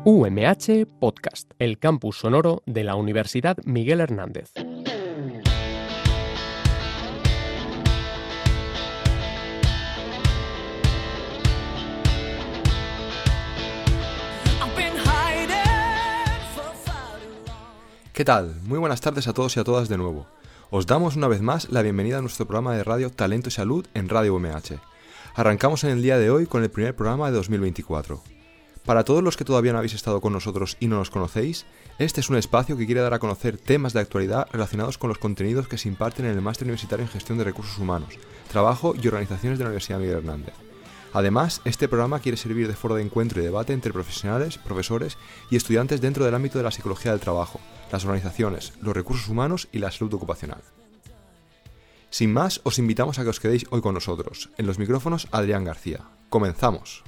UMH Podcast, el campus sonoro de la Universidad Miguel Hernández. ¿Qué tal? Muy buenas tardes a todos y a todas de nuevo. Os damos una vez más la bienvenida a nuestro programa de radio Talento y Salud en Radio UMH. Arrancamos en el día de hoy con el primer programa de 2024. Para todos los que todavía no habéis estado con nosotros y no nos conocéis, este es un espacio que quiere dar a conocer temas de actualidad relacionados con los contenidos que se imparten en el Máster Universitario en Gestión de Recursos Humanos, Trabajo y Organizaciones de la Universidad Miguel Hernández. Además, este programa quiere servir de foro de encuentro y debate entre profesionales, profesores y estudiantes dentro del ámbito de la psicología del trabajo, las organizaciones, los recursos humanos y la salud ocupacional. Sin más, os invitamos a que os quedéis hoy con nosotros. En los micrófonos, Adrián García. ¡Comenzamos!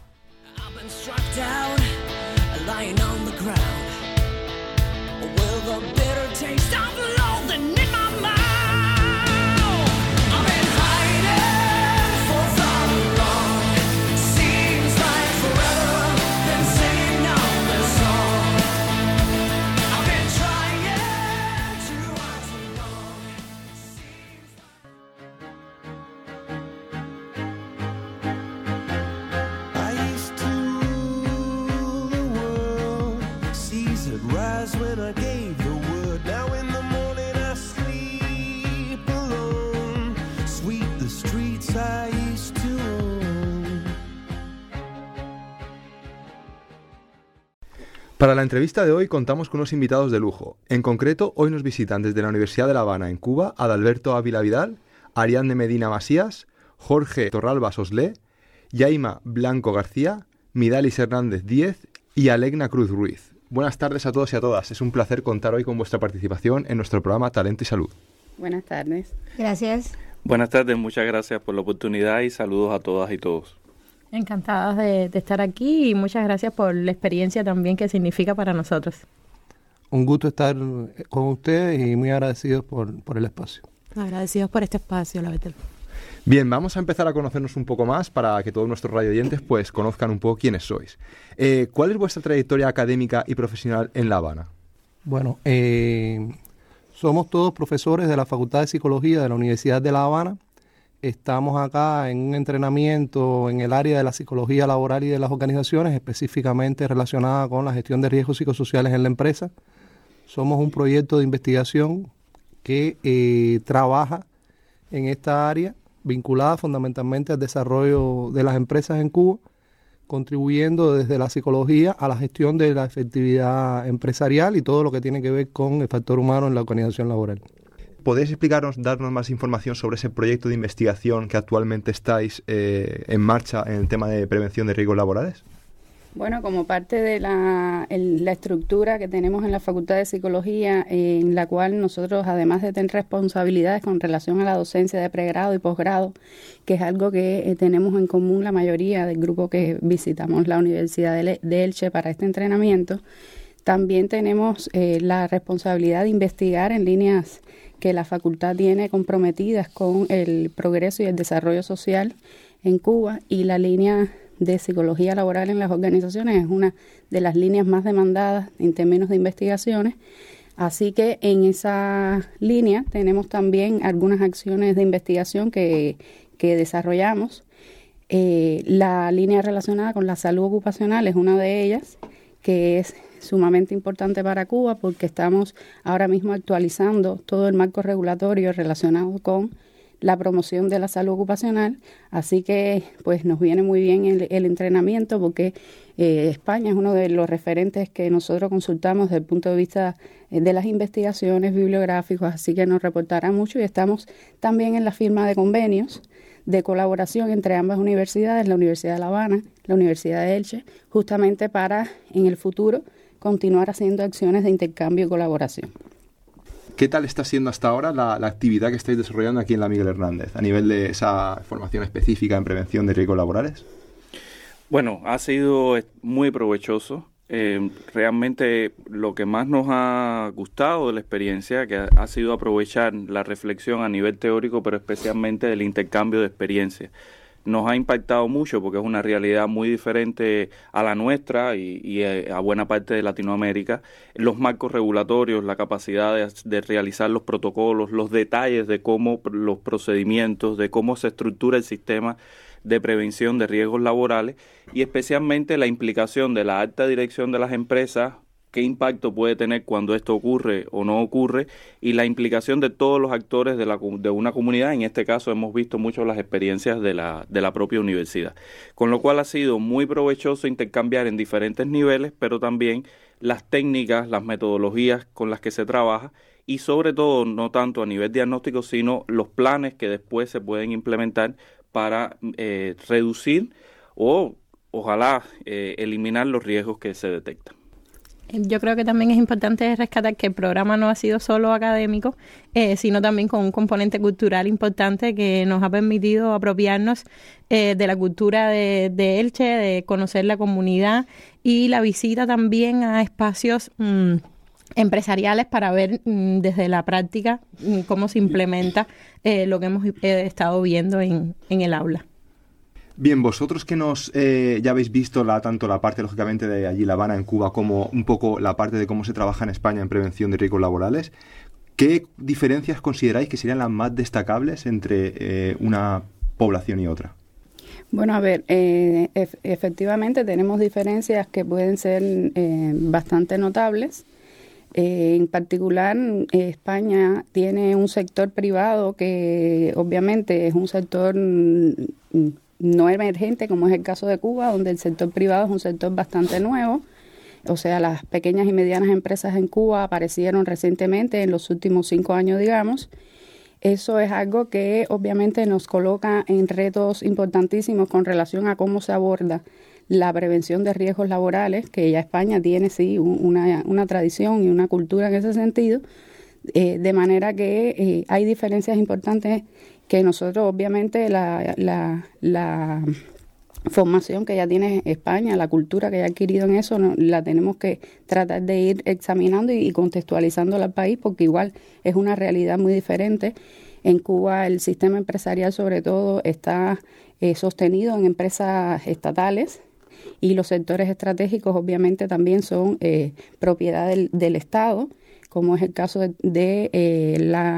Para la entrevista de hoy contamos con unos invitados de lujo. En concreto, hoy nos visitan desde la Universidad de La Habana, en Cuba, Adalberto Ávila Vidal, Ariadne Medina Masías, Jorge Torralba Oslé, Yaima Blanco García, Midalis Hernández Díez y Alegna Cruz Ruiz. Buenas tardes a todos y a todas. Es un placer contar hoy con vuestra participación en nuestro programa Talento y Salud. Buenas tardes. Gracias. Buenas tardes, muchas gracias por la oportunidad y saludos a todas y todos. Encantadas de estar aquí y muchas gracias por la experiencia también que significa para nosotros. Un gusto estar con ustedes y muy agradecidos por el espacio. Agradecidos por este espacio, la Betel. Bien, vamos a empezar a conocernos un poco más para que todos nuestros radioyentes pues conozcan un poco quiénes sois. ¿Cuál es vuestra trayectoria académica y profesional en La Habana? Bueno, somos todos profesores de la Facultad de Psicología de la Universidad de La Habana. Estamos acá en un entrenamiento en el área de la psicología laboral y de las organizaciones, específicamente relacionada con la gestión de riesgos psicosociales en la empresa. Somos un proyecto de investigación que trabaja en esta área, vinculada fundamentalmente al desarrollo de las empresas en Cuba, contribuyendo desde la psicología a la gestión de la efectividad empresarial y todo lo que tiene que ver con el factor humano en la organización laboral. ¿Podéis darnos más información sobre ese proyecto de investigación que actualmente estáis en marcha en el tema de prevención de riesgos laborales? Bueno, como parte de la estructura que tenemos en la Facultad de Psicología, en la cual nosotros, además de tener responsabilidades con relación a la docencia de pregrado y posgrado, que es algo que tenemos en común la mayoría del grupo que visitamos la Universidad de Elche para este entrenamiento, también tenemos la responsabilidad de investigar en líneas que la facultad tiene comprometidas con el progreso y el desarrollo social en Cuba, y la línea de psicología laboral en las organizaciones es una de las líneas más demandadas en términos de investigaciones. Así que en esa línea tenemos también algunas acciones de investigación que desarrollamos. La línea relacionada con la salud ocupacional es una de ellas, que es sumamente importante para Cuba porque estamos ahora mismo actualizando todo el marco regulatorio relacionado con la promoción de la salud ocupacional, así que pues nos viene muy bien el entrenamiento porque España es uno de los referentes que nosotros consultamos desde el punto de vista de las investigaciones bibliográficas, así que nos reportará mucho, y estamos también en la firma de convenios de colaboración entre ambas universidades, la Universidad de La Habana, la Universidad de Elche, justamente para en el futuro continuar haciendo acciones de intercambio y colaboración. ¿Qué tal está siendo hasta ahora la actividad que estáis desarrollando aquí en la Miguel Hernández, a nivel de esa formación específica en prevención de riesgos laborales? Bueno, ha sido muy provechoso. Realmente lo que más nos ha gustado de la experiencia que ha sido aprovechar la reflexión a nivel teórico, pero especialmente del intercambio de experiencias. nos ha impactado mucho porque es una realidad muy diferente a la nuestra y a buena parte de Latinoamérica. Los marcos regulatorios, la capacidad de realizar los protocolos, los detalles de cómo los procedimientos, de cómo se estructura el sistema de prevención de riesgos laborales y especialmente la implicación de la alta dirección de las empresas, qué impacto puede tener cuando esto ocurre o no ocurre, y la implicación de todos los actores de una comunidad. En este caso hemos visto mucho las experiencias de la propia universidad, con lo cual ha sido muy provechoso intercambiar en diferentes niveles, pero también las técnicas, las metodologías con las que se trabaja y sobre todo no tanto a nivel diagnóstico, sino los planes que después se pueden implementar para reducir o ojalá eliminar los riesgos que se detectan. Yo creo que también es importante rescatar que el programa no ha sido solo académico, sino también con un componente cultural importante que nos ha permitido apropiarnos de la cultura de Elche, de conocer la comunidad y la visita también a espacios empresariales para ver desde la práctica cómo se implementa lo que hemos estado viendo en el aula. Bien, vosotros que ya habéis visto tanto la parte, lógicamente, de allí La Habana, en Cuba, como un poco la parte de cómo se trabaja en España en prevención de riesgos laborales, ¿qué diferencias consideráis que serían las más destacables entre una población y otra? Bueno, a ver, efectivamente tenemos diferencias que pueden ser bastante notables. En particular, España tiene un sector privado que obviamente es un sector no emergente, como es el caso de Cuba, donde el sector privado es un sector bastante nuevo. O sea, las pequeñas y medianas empresas en Cuba aparecieron recientemente, en los últimos 5 años, digamos. Eso es algo que obviamente nos coloca en retos importantísimos con relación a cómo se aborda la prevención de riesgos laborales, que ya España tiene, sí, una tradición y una cultura en ese sentido, de manera que hay diferencias importantes que nosotros, obviamente, la formación que ya tiene España, la cultura que ya ha adquirido en eso, la tenemos que tratar de ir examinando y contextualizándola al país, porque igual es una realidad muy diferente. En Cuba el sistema empresarial, sobre todo, está sostenido en empresas estatales, y los sectores estratégicos obviamente también son propiedad del Estado, como es el caso de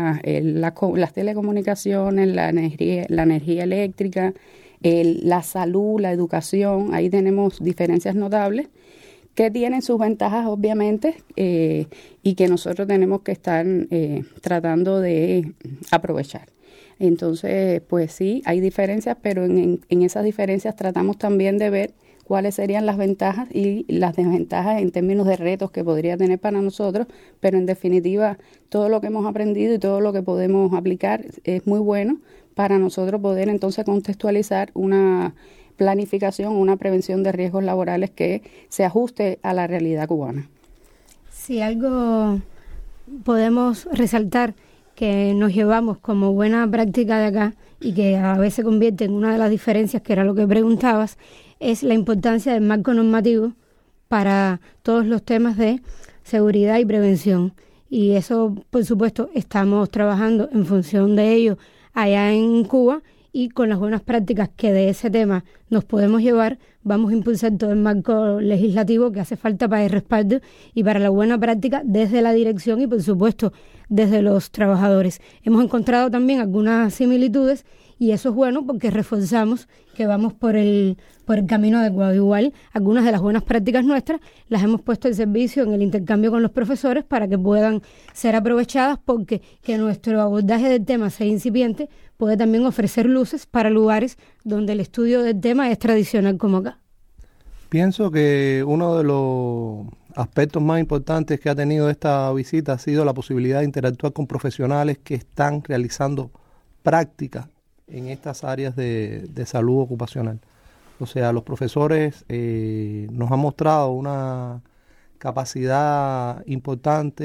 las telecomunicaciones, la energía eléctrica, la salud, la educación. Ahí tenemos diferencias notables que tienen sus ventajas obviamente y que nosotros tenemos que estar tratando de aprovechar. Entonces, pues sí, hay diferencias, pero en esas diferencias tratamos también de ver cuáles serían las ventajas y las desventajas en términos de retos que podría tener para nosotros, pero en definitiva todo lo que hemos aprendido y todo lo que podemos aplicar es muy bueno para nosotros poder entonces contextualizar una planificación, una prevención de riesgos laborales que se ajuste a la realidad cubana. Si algo podemos resaltar que nos llevamos como buena práctica de acá y que a la vez se convierte en una de las diferencias, que era lo que preguntabas, es la importancia del marco normativo para todos los temas de seguridad y prevención. Y eso, por supuesto, estamos trabajando en función de ello allá en Cuba, y con las buenas prácticas que de ese tema nos podemos llevar, vamos a impulsar todo el marco legislativo que hace falta para el respaldo y para la buena práctica desde la dirección y, por supuesto, desde los trabajadores. Hemos encontrado también algunas similitudes y eso es bueno porque reforzamos que vamos por el camino adecuado. Igual, algunas de las buenas prácticas nuestras las hemos puesto en servicio en el intercambio con los profesores para que puedan ser aprovechadas, porque que nuestro abordaje del tema sea incipiente puede también ofrecer luces para lugares donde el estudio del tema es tradicional como acá. Pienso que uno de los aspectos más importantes que ha tenido esta visita ha sido la posibilidad de interactuar con profesionales que están realizando prácticas en estas áreas de salud ocupacional. O sea, los profesores nos han mostrado una capacidad importante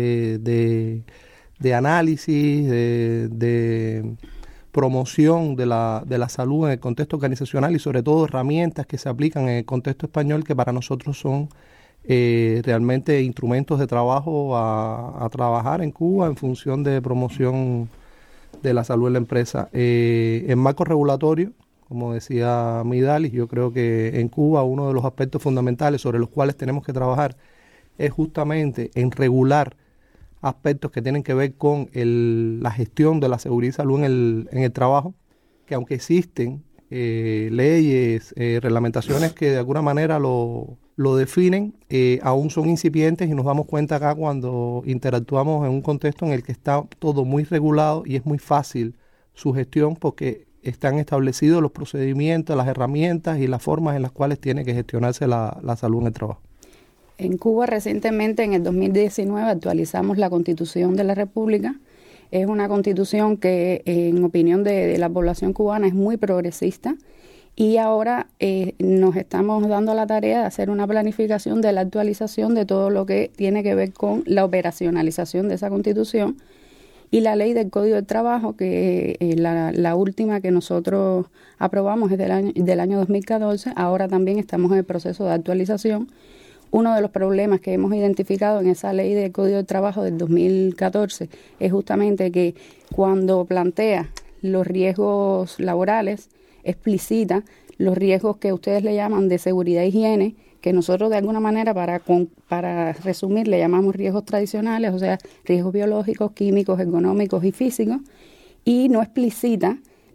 de análisis, de promoción de la salud en el contexto organizacional y sobre todo herramientas que se aplican en el contexto español que para nosotros son realmente instrumentos de trabajo a trabajar en Cuba en función de promoción de la salud en la empresa. El marco regulatorio como decía Midalis. Yo creo que en Cuba uno de los aspectos fundamentales sobre los cuales tenemos que trabajar es justamente en regular aspectos que tienen que ver con la gestión de la seguridad y salud en el trabajo, que aunque existen leyes, reglamentaciones que de alguna manera lo definen, aún son incipientes, y nos damos cuenta acá cuando interactuamos en un contexto en el que está todo muy regulado y es muy fácil su gestión porque están establecidos los procedimientos, las herramientas y las formas en las cuales tiene que gestionarse la salud en el trabajo. En Cuba recientemente, en el 2019, actualizamos la Constitución de la República. Es una constitución que, en opinión de la población cubana, es muy progresista, y ahora nos estamos dando la tarea de hacer una planificación de la actualización de todo lo que tiene que ver con la operacionalización de esa constitución y la ley del Código del Trabajo, que la última que nosotros aprobamos es del año 2014. Ahora también estamos en el proceso de actualización. Uno de los problemas que hemos identificado en esa ley del Código del Trabajo del 2014 es justamente que cuando plantea los riesgos laborales, explicita los riesgos que ustedes le llaman de seguridad e higiene, que nosotros de alguna manera, para resumir, le llamamos riesgos tradicionales, o sea, riesgos biológicos, químicos, ergonómicos y físicos, y no explicita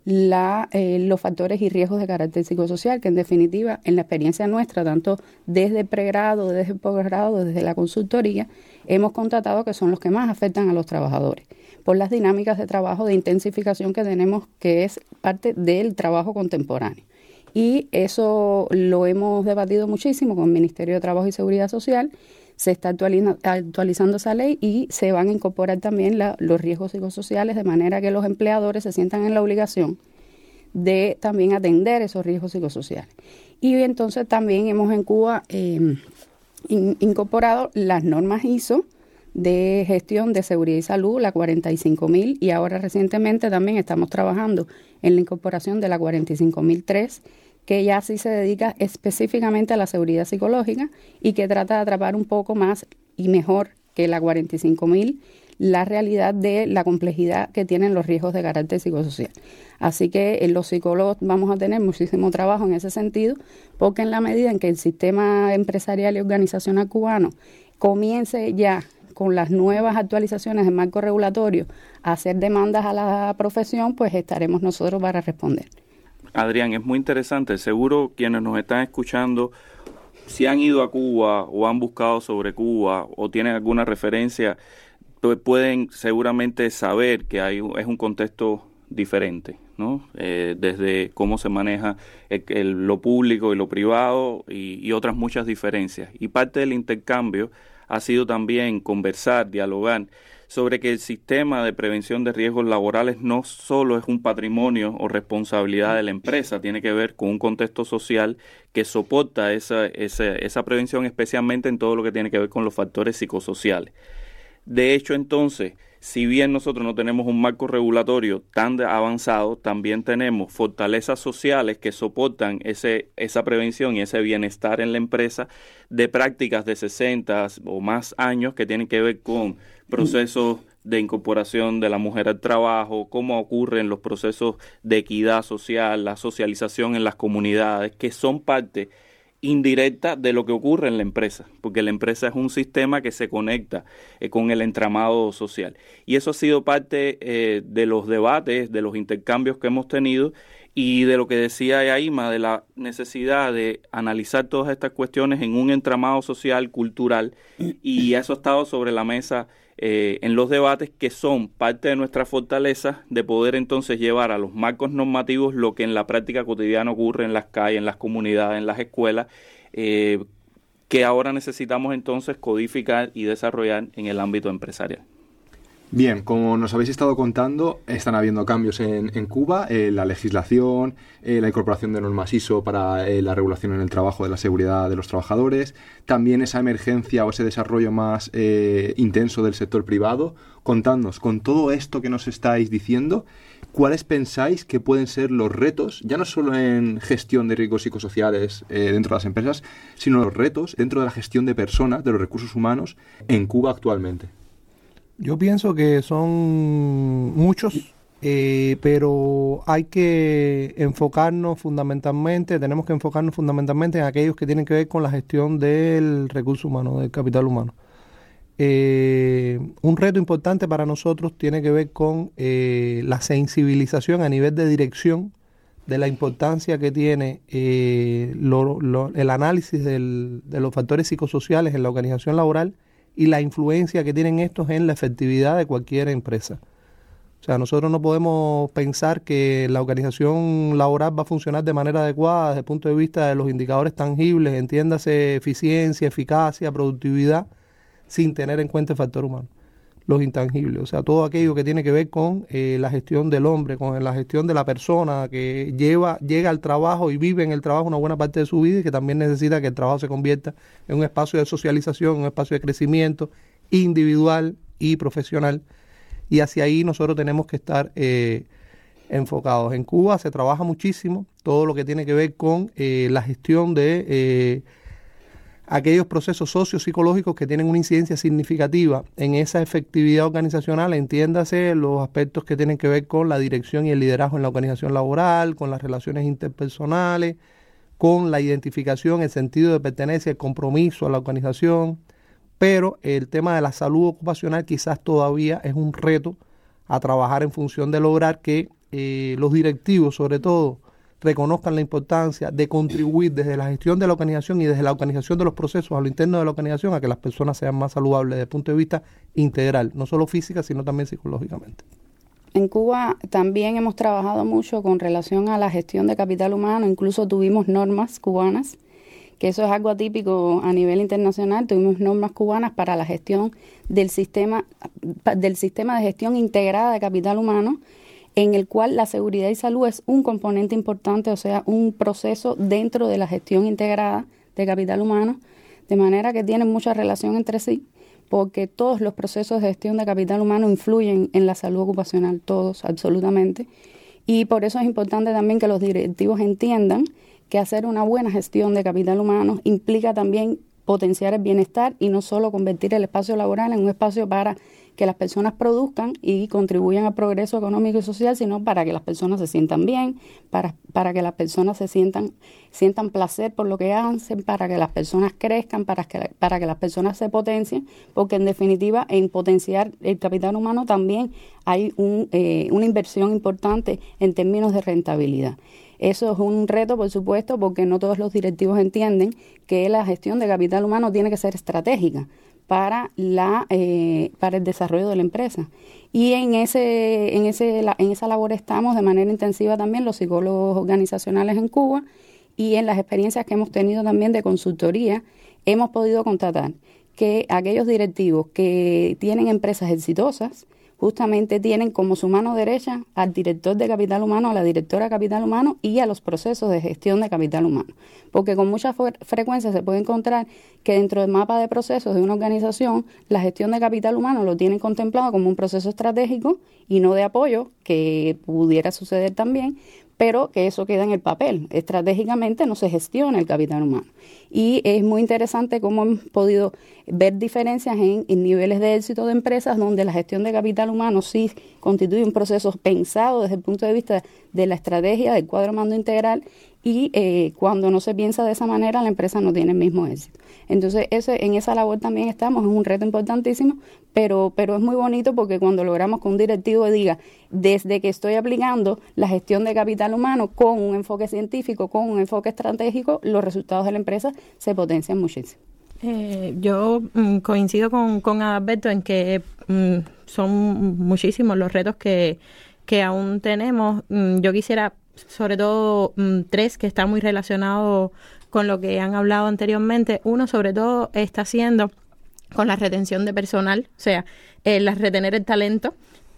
los factores y riesgos de carácter psicosocial, que en definitiva, en la experiencia nuestra, tanto desde el pregrado, desde el posgrado, desde la consultoría, hemos constatado que son los que más afectan a los trabajadores, por las dinámicas de trabajo de intensificación que tenemos, que es parte del trabajo contemporáneo. Y eso lo hemos debatido muchísimo con el Ministerio de Trabajo y Seguridad Social. Se está actualizando esa ley y se van a incorporar también los riesgos psicosociales, de manera que los empleadores se sientan en la obligación de también atender esos riesgos psicosociales. Y entonces también hemos en Cuba incorporado las normas ISO de gestión de seguridad y salud, la 45.000, y ahora recientemente también estamos trabajando en la incorporación de la 45.003, que ya sí se dedica específicamente a la seguridad psicológica y que trata de atrapar un poco más y mejor que la 45.000 la realidad de la complejidad que tienen los riesgos de carácter psicosocial. Así que los psicólogos vamos a tener muchísimo trabajo en ese sentido, porque en la medida en que el sistema empresarial y organizacional cubano comience ya con las nuevas actualizaciones del marco regulatorio a hacer demandas a la profesión, pues estaremos nosotros para responder. Adrián, es muy interesante. Seguro quienes nos están escuchando, si han ido a Cuba o han buscado sobre Cuba o tienen alguna referencia, pues pueden seguramente saber que es un contexto diferente, ¿no? Desde cómo se maneja lo público y lo privado y otras muchas diferencias. Y parte del intercambio ha sido también conversar, dialogar sobre que el sistema de prevención de riesgos laborales no solo es un patrimonio o responsabilidad de la empresa, tiene que ver con un contexto social que soporta esa prevención, especialmente en todo lo que tiene que ver con los factores psicosociales. De hecho, entonces, si bien nosotros no tenemos un marco regulatorio tan avanzado, también tenemos fortalezas sociales que soportan esa prevención y ese bienestar en la empresa de prácticas de 60 o más años que tienen que ver con procesos de incorporación de la mujer al trabajo, cómo ocurren los procesos de equidad social, la socialización en las comunidades, que son parte indirecta de lo que ocurre en la empresa, porque la empresa es un sistema que se conecta con el entramado social. Y eso ha sido parte de los debates, de los intercambios que hemos tenido y de lo que decía Yaima, de la necesidad de analizar todas estas cuestiones en un entramado social, cultural, y eso ha estado sobre la mesa en los debates, que son parte de nuestra fortaleza de poder entonces llevar a los marcos normativos lo que en la práctica cotidiana ocurre en las calles, en las comunidades, en las escuelas, que ahora necesitamos entonces codificar y desarrollar en el ámbito empresarial. Bien, como nos habéis estado contando, están habiendo cambios en Cuba, la legislación, la incorporación de normas ISO para la regulación en el trabajo de la seguridad de los trabajadores, también esa emergencia o ese desarrollo más intenso del sector privado. Contadnos, con todo esto que nos estáis diciendo, ¿cuáles pensáis que pueden ser los retos, ya no solo en gestión de riesgos psicosociales dentro de las empresas, sino los retos dentro de la gestión de personas, de los recursos humanos en Cuba actualmente? Yo pienso que son muchos. pero hay que enfocarnos fundamentalmente, tenemos que enfocarnos fundamentalmente en aquellos que tienen que ver con la gestión del recurso humano, del capital humano. Un reto importante para nosotros tiene que ver con la sensibilización a nivel de dirección de la importancia que tiene el análisis de los factores psicosociales en la organización laboral y la influencia que tienen estos en la efectividad de cualquier empresa. O sea, nosotros no podemos pensar que la organización laboral va a funcionar de manera adecuada desde el punto de vista de los indicadores tangibles, entiéndase eficiencia, eficacia, productividad, sin tener en cuenta el factor humano, los intangibles. O sea, todo aquello que tiene que ver con la gestión del hombre, con la gestión de la persona que llega al trabajo y vive en el trabajo una buena parte de su vida y que también necesita que el trabajo se convierta en un espacio de socialización, un espacio de crecimiento individual y profesional. Y hacia ahí nosotros tenemos que estar enfocados. En Cuba se trabaja muchísimo todo lo que tiene que ver con la gestión de aquellos procesos sociopsicológicos que tienen una incidencia significativa en esa efectividad organizacional, entiéndase los aspectos que tienen que ver con la dirección y el liderazgo en la organización laboral, con las relaciones interpersonales, con la identificación, el sentido de pertenencia, el compromiso a la organización. Pero el tema de la salud ocupacional quizás todavía es un reto a trabajar en función de lograr que los directivos, sobre todo, reconozcan la importancia de contribuir desde la gestión de la organización y desde la organización de los procesos a lo interno de la organización a que las personas sean más saludables desde el punto de vista integral, no solo física, sino también psicológicamente. En Cuba también hemos trabajado mucho con relación a la gestión de capital humano, incluso tuvimos normas cubanas, que eso es algo atípico a nivel internacional. Tuvimos normas cubanas para la gestión del sistema de gestión integrada de capital humano, en el cual la seguridad y salud es un componente importante, o sea, un proceso dentro de la gestión integrada de capital humano, de manera que tienen mucha relación entre sí, porque todos los procesos de gestión de capital humano influyen en la salud ocupacional, todos, absolutamente, y por eso es importante también que los directivos entiendan que hacer una buena gestión de capital humano implica también potenciar el bienestar y no solo convertir el espacio laboral en un espacio para que las personas produzcan y contribuyan al progreso económico y social, sino para que las personas se sientan bien, para que las personas sientan placer por lo que hacen, para que las personas crezcan, para que las personas se potencien, porque en definitiva en potenciar el capital humano también hay una inversión importante en términos de rentabilidad. Eso es un reto, por supuesto, porque no todos los directivos entienden que la gestión de capital humano tiene que ser estratégica para el desarrollo de la empresa. Y en esa labor estamos de manera intensiva también los psicólogos organizacionales en Cuba, y en las experiencias que hemos tenido también de consultoría hemos podido constatar que aquellos directivos que tienen empresas exitosas justamente tienen como su mano derecha al director de capital humano, a la directora de capital humano y a los procesos de gestión de capital humano. Porque con mucha frecuencia se puede encontrar que dentro del mapa de procesos de una organización, la gestión de capital humano lo tienen contemplado como un proceso estratégico y no de apoyo, que pudiera suceder también, pero que eso queda en el papel. Estratégicamente no se gestiona el capital humano. Y es muy interesante cómo hemos podido ver diferencias en niveles de éxito de empresas donde la gestión de capital humano sí constituye un proceso pensado desde el punto de vista de la estrategia del cuadro mando integral, y cuando no se piensa de esa manera la empresa no tiene el mismo éxito. Entonces en esa labor también estamos, es un reto importantísimo, pero es muy bonito porque cuando logramos que un directivo diga, desde que estoy aplicando la gestión de capital humano con un enfoque científico, con un enfoque estratégico, los resultados de la empresa se potencian muchísimo. Yo coincido con Adalberto en que son muchísimos los retos que aún tenemos. Yo quisiera sobre todo 3 que están muy relacionados con lo que han hablado anteriormente. Uno sobre todo está siendo con la retención de personal, o sea, retener el talento.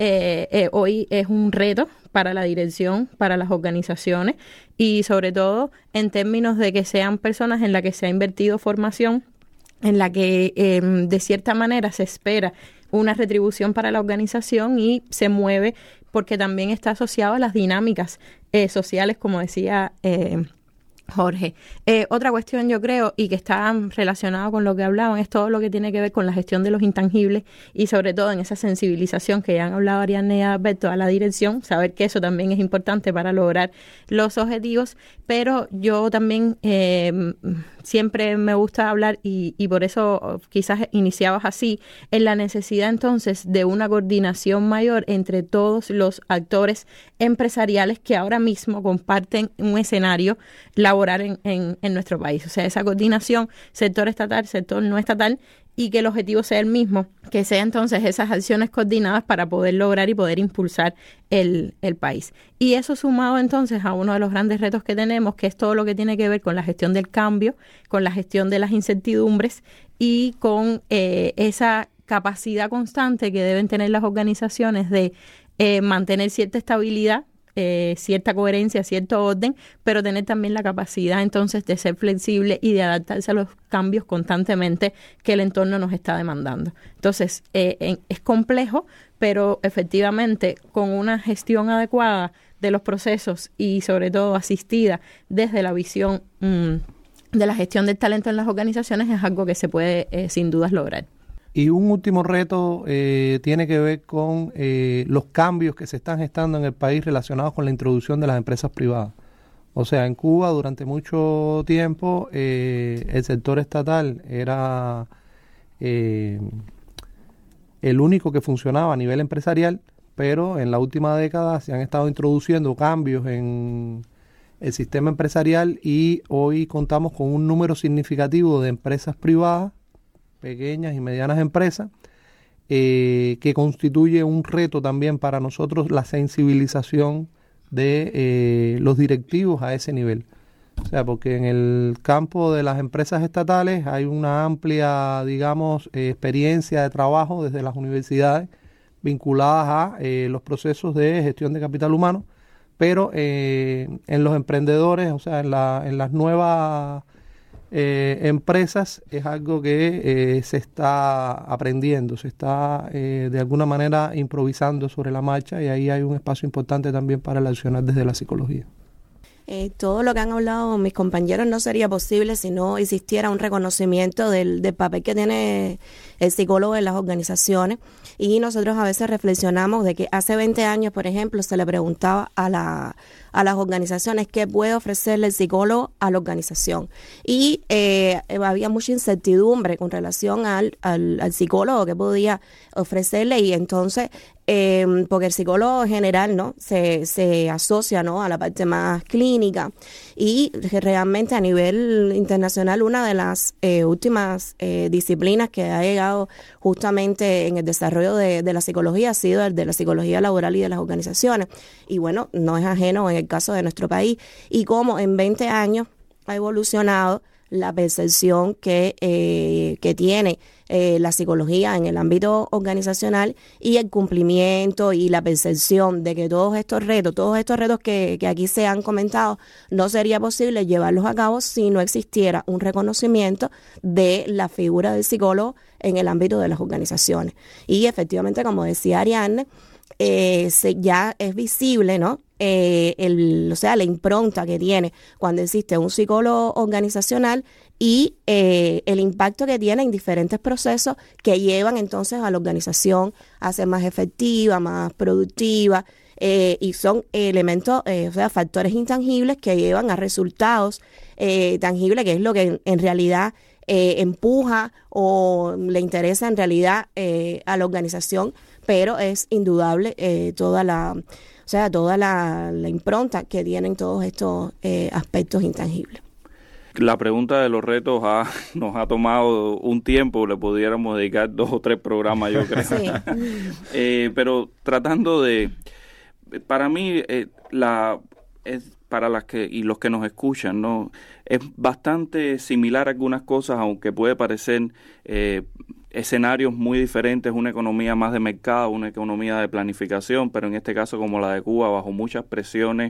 Hoy es un reto para la dirección, para las organizaciones, y sobre todo en términos de que sean personas en las que se ha invertido formación, en la que de cierta manera se espera una retribución para la organización y se mueve porque también está asociado a las dinámicas sociales, como decía Jorge. Otra cuestión yo creo, y que está relacionado con lo que hablaban, es todo lo que tiene que ver con la gestión de los intangibles y sobre todo en esa sensibilización que ya han hablado Ariadne y Alberto a la dirección, saber que eso también es importante para lograr los objetivos, pero yo también siempre me gusta hablar y por eso quizás iniciabas así, en la necesidad entonces de una coordinación mayor entre todos los actores empresariales que ahora mismo comparten un escenario laboral en nuestro país. O sea, esa coordinación sector estatal, sector no estatal, y que el objetivo sea el mismo, que sea entonces esas acciones coordinadas para poder lograr y poder impulsar el país. Y eso sumado entonces a uno de los grandes retos que tenemos, que es todo lo que tiene que ver con la gestión del cambio, con la gestión de las incertidumbres y con esa capacidad constante que deben tener las organizaciones de mantener cierta estabilidad, cierta coherencia, cierto orden, pero tener también la capacidad entonces de ser flexible y de adaptarse a los cambios constantemente que el entorno nos está demandando. Entonces, es complejo, pero efectivamente con una gestión adecuada de los procesos y sobre todo asistida desde la visión de la gestión del talento en las organizaciones es algo que se puede sin dudas lograr. Y un último reto tiene que ver con los cambios que se están gestando en el país relacionados con la introducción de las empresas privadas. O sea, en Cuba durante mucho tiempo el sector estatal era el único que funcionaba a nivel empresarial, pero en la última década se han estado introduciendo cambios en el sistema empresarial y hoy contamos con un número significativo de empresas privadas, pequeñas y medianas empresas, que constituye un reto también para nosotros la sensibilización de los directivos a ese nivel. O sea, porque en el campo de las empresas estatales hay una amplia, digamos, experiencia de trabajo desde las universidades vinculadas a los procesos de gestión de capital humano, pero en los emprendedores, o sea, en las nuevas empresas es algo que se está aprendiendo, se está de alguna manera improvisando sobre la marcha y ahí hay un espacio importante también para el accionar desde la psicología. Todo lo que han hablado mis compañeros no sería posible si no existiera un reconocimiento del papel que tiene el psicólogo en las organizaciones. Y nosotros a veces reflexionamos de que hace 20 años, por ejemplo, se le preguntaba a las organizaciones qué puede ofrecerle el psicólogo a la organización. Y había mucha incertidumbre con relación al psicólogo que podía ofrecerle y entonces porque el psicólogo en general no se asocia no a la parte más clínica y realmente a nivel internacional una de las últimas disciplinas que ha llegado justamente en el desarrollo de la psicología ha sido el de la psicología laboral y de las organizaciones y bueno, no es ajeno en el caso de nuestro país y cómo en 20 años ha evolucionado la percepción que tiene la psicología en el ámbito organizacional y el cumplimiento y la percepción de que todos estos retos que aquí se han comentado, no sería posible llevarlos a cabo si no existiera un reconocimiento de la figura del psicólogo en el ámbito de las organizaciones. Y efectivamente, como decía Ariadne, ya es visible, ¿no? La impronta que tiene cuando existe un psicólogo organizacional y el impacto que tiene en diferentes procesos que llevan entonces a la organización a ser más efectiva, más productiva y son elementos, factores intangibles que llevan a resultados tangibles, que es lo que en realidad empuja o le interesa en realidad a la organización, pero es indudable toda la impronta que tienen todos estos aspectos intangibles. La pregunta de los retos nos ha tomado un tiempo, le pudiéramos dedicar 2 o 3 programas, yo creo. Sí. Pero tratando de, para mí, es para las que y los que nos escuchan, ¿no? Es bastante similar a algunas cosas, aunque puede parecer escenarios muy diferentes, una economía más de mercado, una economía de planificación, pero en este caso como la de Cuba, bajo muchas presiones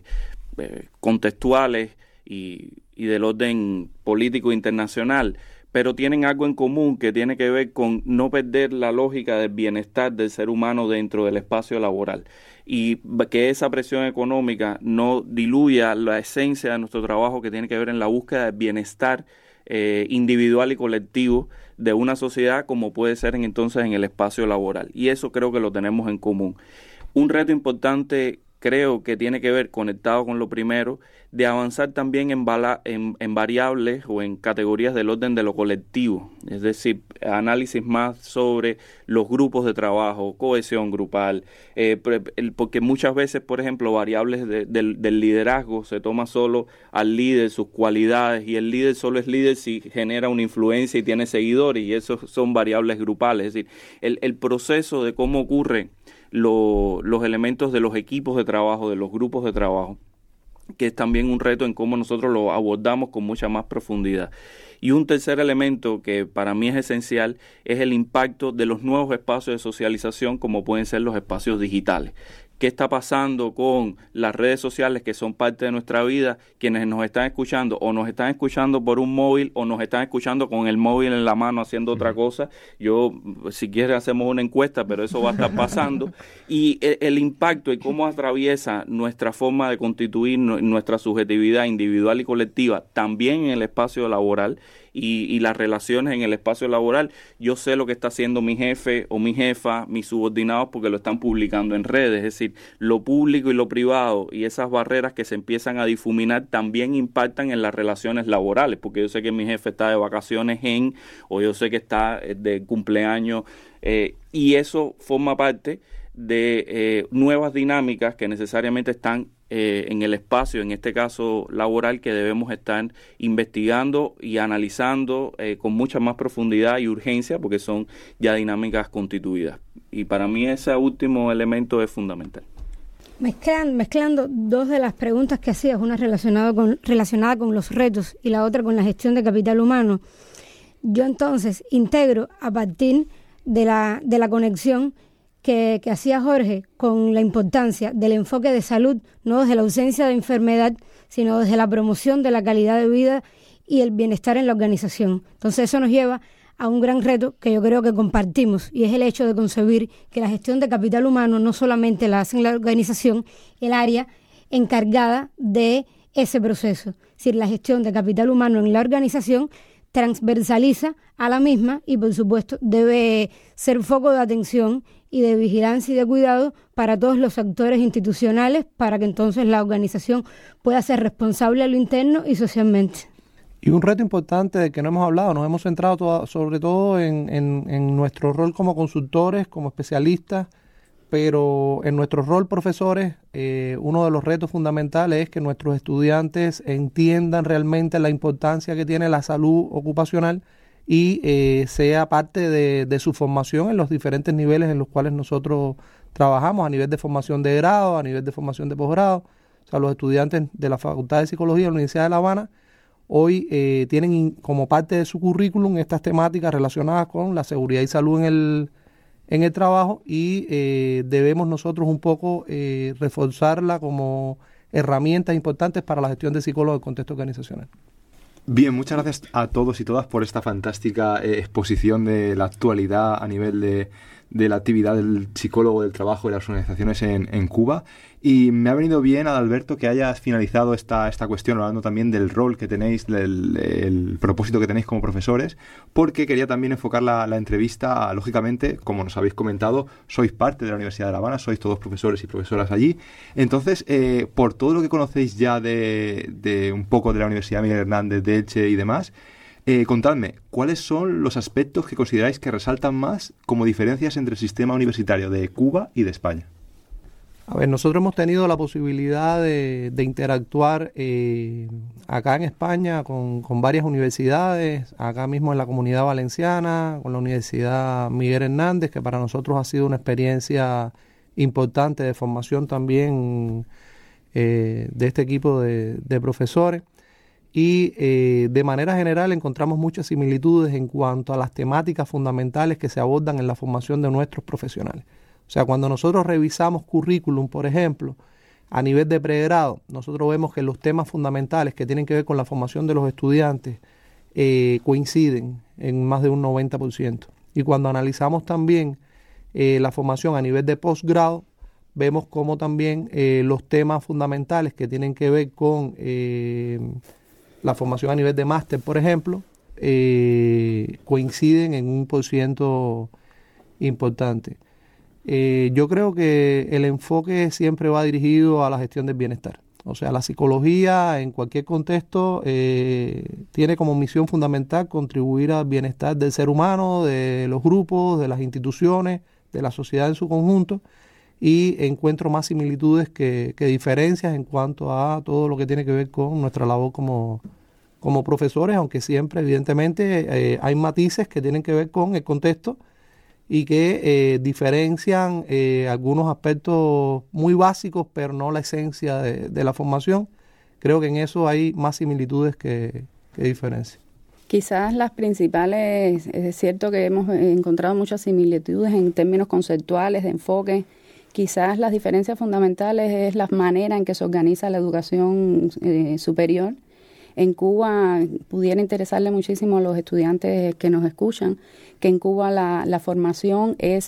contextuales y del orden político internacional, pero tienen algo en común que tiene que ver con no perder la lógica del bienestar del ser humano dentro del espacio laboral, y que esa presión económica no diluya la esencia de nuestro trabajo, que tiene que ver en la búsqueda del bienestar individual y colectivo de una sociedad, como puede ser entonces en el espacio laboral. Y eso creo que lo tenemos en común. Un reto importante creo que tiene que ver, conectado con lo primero, de avanzar también en variables o en categorías del orden de lo colectivo, es decir, análisis más sobre los grupos de trabajo, cohesión grupal, porque muchas veces, por ejemplo, variables del liderazgo se toma solo al líder, sus cualidades, y el líder solo es líder si genera una influencia y tiene seguidores, y eso son variables grupales. Es decir, el proceso de cómo ocurre los elementos de los equipos de trabajo, de los grupos de trabajo, que es también un reto en cómo nosotros lo abordamos con mucha más profundidad. Y un tercer elemento que para mí es esencial es el impacto de los nuevos espacios de socialización, como pueden ser los espacios digitales. ¿Qué está pasando con las redes sociales que son parte de nuestra vida? Quienes nos están escuchando, o nos están escuchando por un móvil, o nos están escuchando con el móvil en la mano haciendo otra cosa. Yo, si quieres, hacemos una encuesta, pero eso va a estar pasando. Y el impacto y cómo atraviesa nuestra forma de constituir nuestra subjetividad individual y colectiva, también en el espacio laboral, y las relaciones en el espacio laboral. Yo sé lo que está haciendo mi jefe o mi jefa, mis subordinados, porque lo están publicando en redes. Es decir, lo público y lo privado, y esas barreras que se empiezan a difuminar también impactan en las relaciones laborales, porque yo sé que mi jefe está de vacaciones o yo sé que está de cumpleaños, y eso forma parte de nuevas dinámicas que necesariamente están en el espacio, en este caso laboral, que debemos estar investigando y analizando con mucha más profundidad y urgencia, porque son ya dinámicas constituidas. Y para mí ese último elemento es fundamental. Mezclando dos de las preguntas que hacías, una relacionada con los retos y la otra con la gestión de capital humano, yo entonces integro, a partir de la conexión que hacía Jorge con la importancia del enfoque de salud, no desde la ausencia de enfermedad, sino desde la promoción de la calidad de vida y el bienestar en la organización. Entonces eso nos lleva a un gran reto que yo creo que compartimos, y es el hecho de concebir que la gestión de capital humano no solamente la hace en la organización el área encargada de ese proceso. Es decir, la gestión de capital humano en la organización transversaliza a la misma y, por supuesto, debe ser foco de atención y de vigilancia y de cuidado para todos los actores institucionales, para que entonces la organización pueda ser responsable a lo interno y socialmente. Y un reto importante del que no hemos hablado, nos hemos centrado sobre todo en nuestro rol como consultores, como especialistas, pero en nuestro rol profesores, uno de los retos fundamentales es que nuestros estudiantes entiendan realmente la importancia que tiene la salud ocupacional y sea parte de su formación en los diferentes niveles en los cuales nosotros trabajamos, a nivel de formación de grado, a nivel de formación de posgrado. O sea, los estudiantes de la Facultad de Psicología de la Universidad de La Habana hoy tienen como parte de su currículum estas temáticas relacionadas con la seguridad y salud en el trabajo, y debemos nosotros un poco reforzarla como herramientas importantes para la gestión de psicólogos en el contexto organizacional. Bien, muchas gracias a todos y todas por esta fantástica exposición de la actualidad a nivel de la actividad del psicólogo del trabajo y las organizaciones en Cuba. Y me ha venido bien, Adalberto, que hayas finalizado esta cuestión hablando también del rol que tenéis, el propósito que tenéis como profesores, porque quería también enfocar la entrevista, lógicamente, como nos habéis comentado, sois parte de la Universidad de La Habana, sois todos profesores y profesoras allí. Entonces, por todo lo que conocéis ya de un poco de la Universidad Miguel Hernández de Elche y demás, contadme, ¿cuáles son los aspectos que consideráis que resaltan más como diferencias entre el sistema universitario de Cuba y de España? A ver, nosotros hemos tenido la posibilidad de interactuar acá en España con varias universidades, acá mismo en la Comunidad Valenciana, con la Universidad Miguel Hernández, que para nosotros ha sido una experiencia importante de formación también de este equipo de profesores. Y de manera general encontramos muchas similitudes en cuanto a las temáticas fundamentales que se abordan en la formación de nuestros profesionales. O sea, cuando nosotros revisamos currículum, por ejemplo, a nivel de pregrado, nosotros vemos que los temas fundamentales que tienen que ver con la formación de los estudiantes coinciden en más de un 90%. Y cuando analizamos también la formación a nivel de posgrado, vemos cómo también los temas fundamentales que tienen que ver con la formación a nivel de máster, por ejemplo, coinciden en un % importante. Yo creo que el enfoque siempre va dirigido a la gestión del bienestar. O sea, la psicología en cualquier contexto tiene como misión fundamental contribuir al bienestar del ser humano, de los grupos, de las instituciones, de la sociedad en su conjunto, y encuentro más similitudes que diferencias en cuanto a todo lo que tiene que ver con nuestra labor como profesores, aunque siempre, evidentemente, hay matices que tienen que ver con el contexto y que diferencian algunos aspectos muy básicos, pero no la esencia de la formación. Creo que en eso hay más similitudes que diferencias. Quizás las principales, es cierto que hemos encontrado muchas similitudes en términos conceptuales, de enfoque. Quizás las diferencias fundamentales es la manera en que se organiza la educación superior. En Cuba pudiera interesarle muchísimo a los estudiantes que nos escuchan que en Cuba la formación es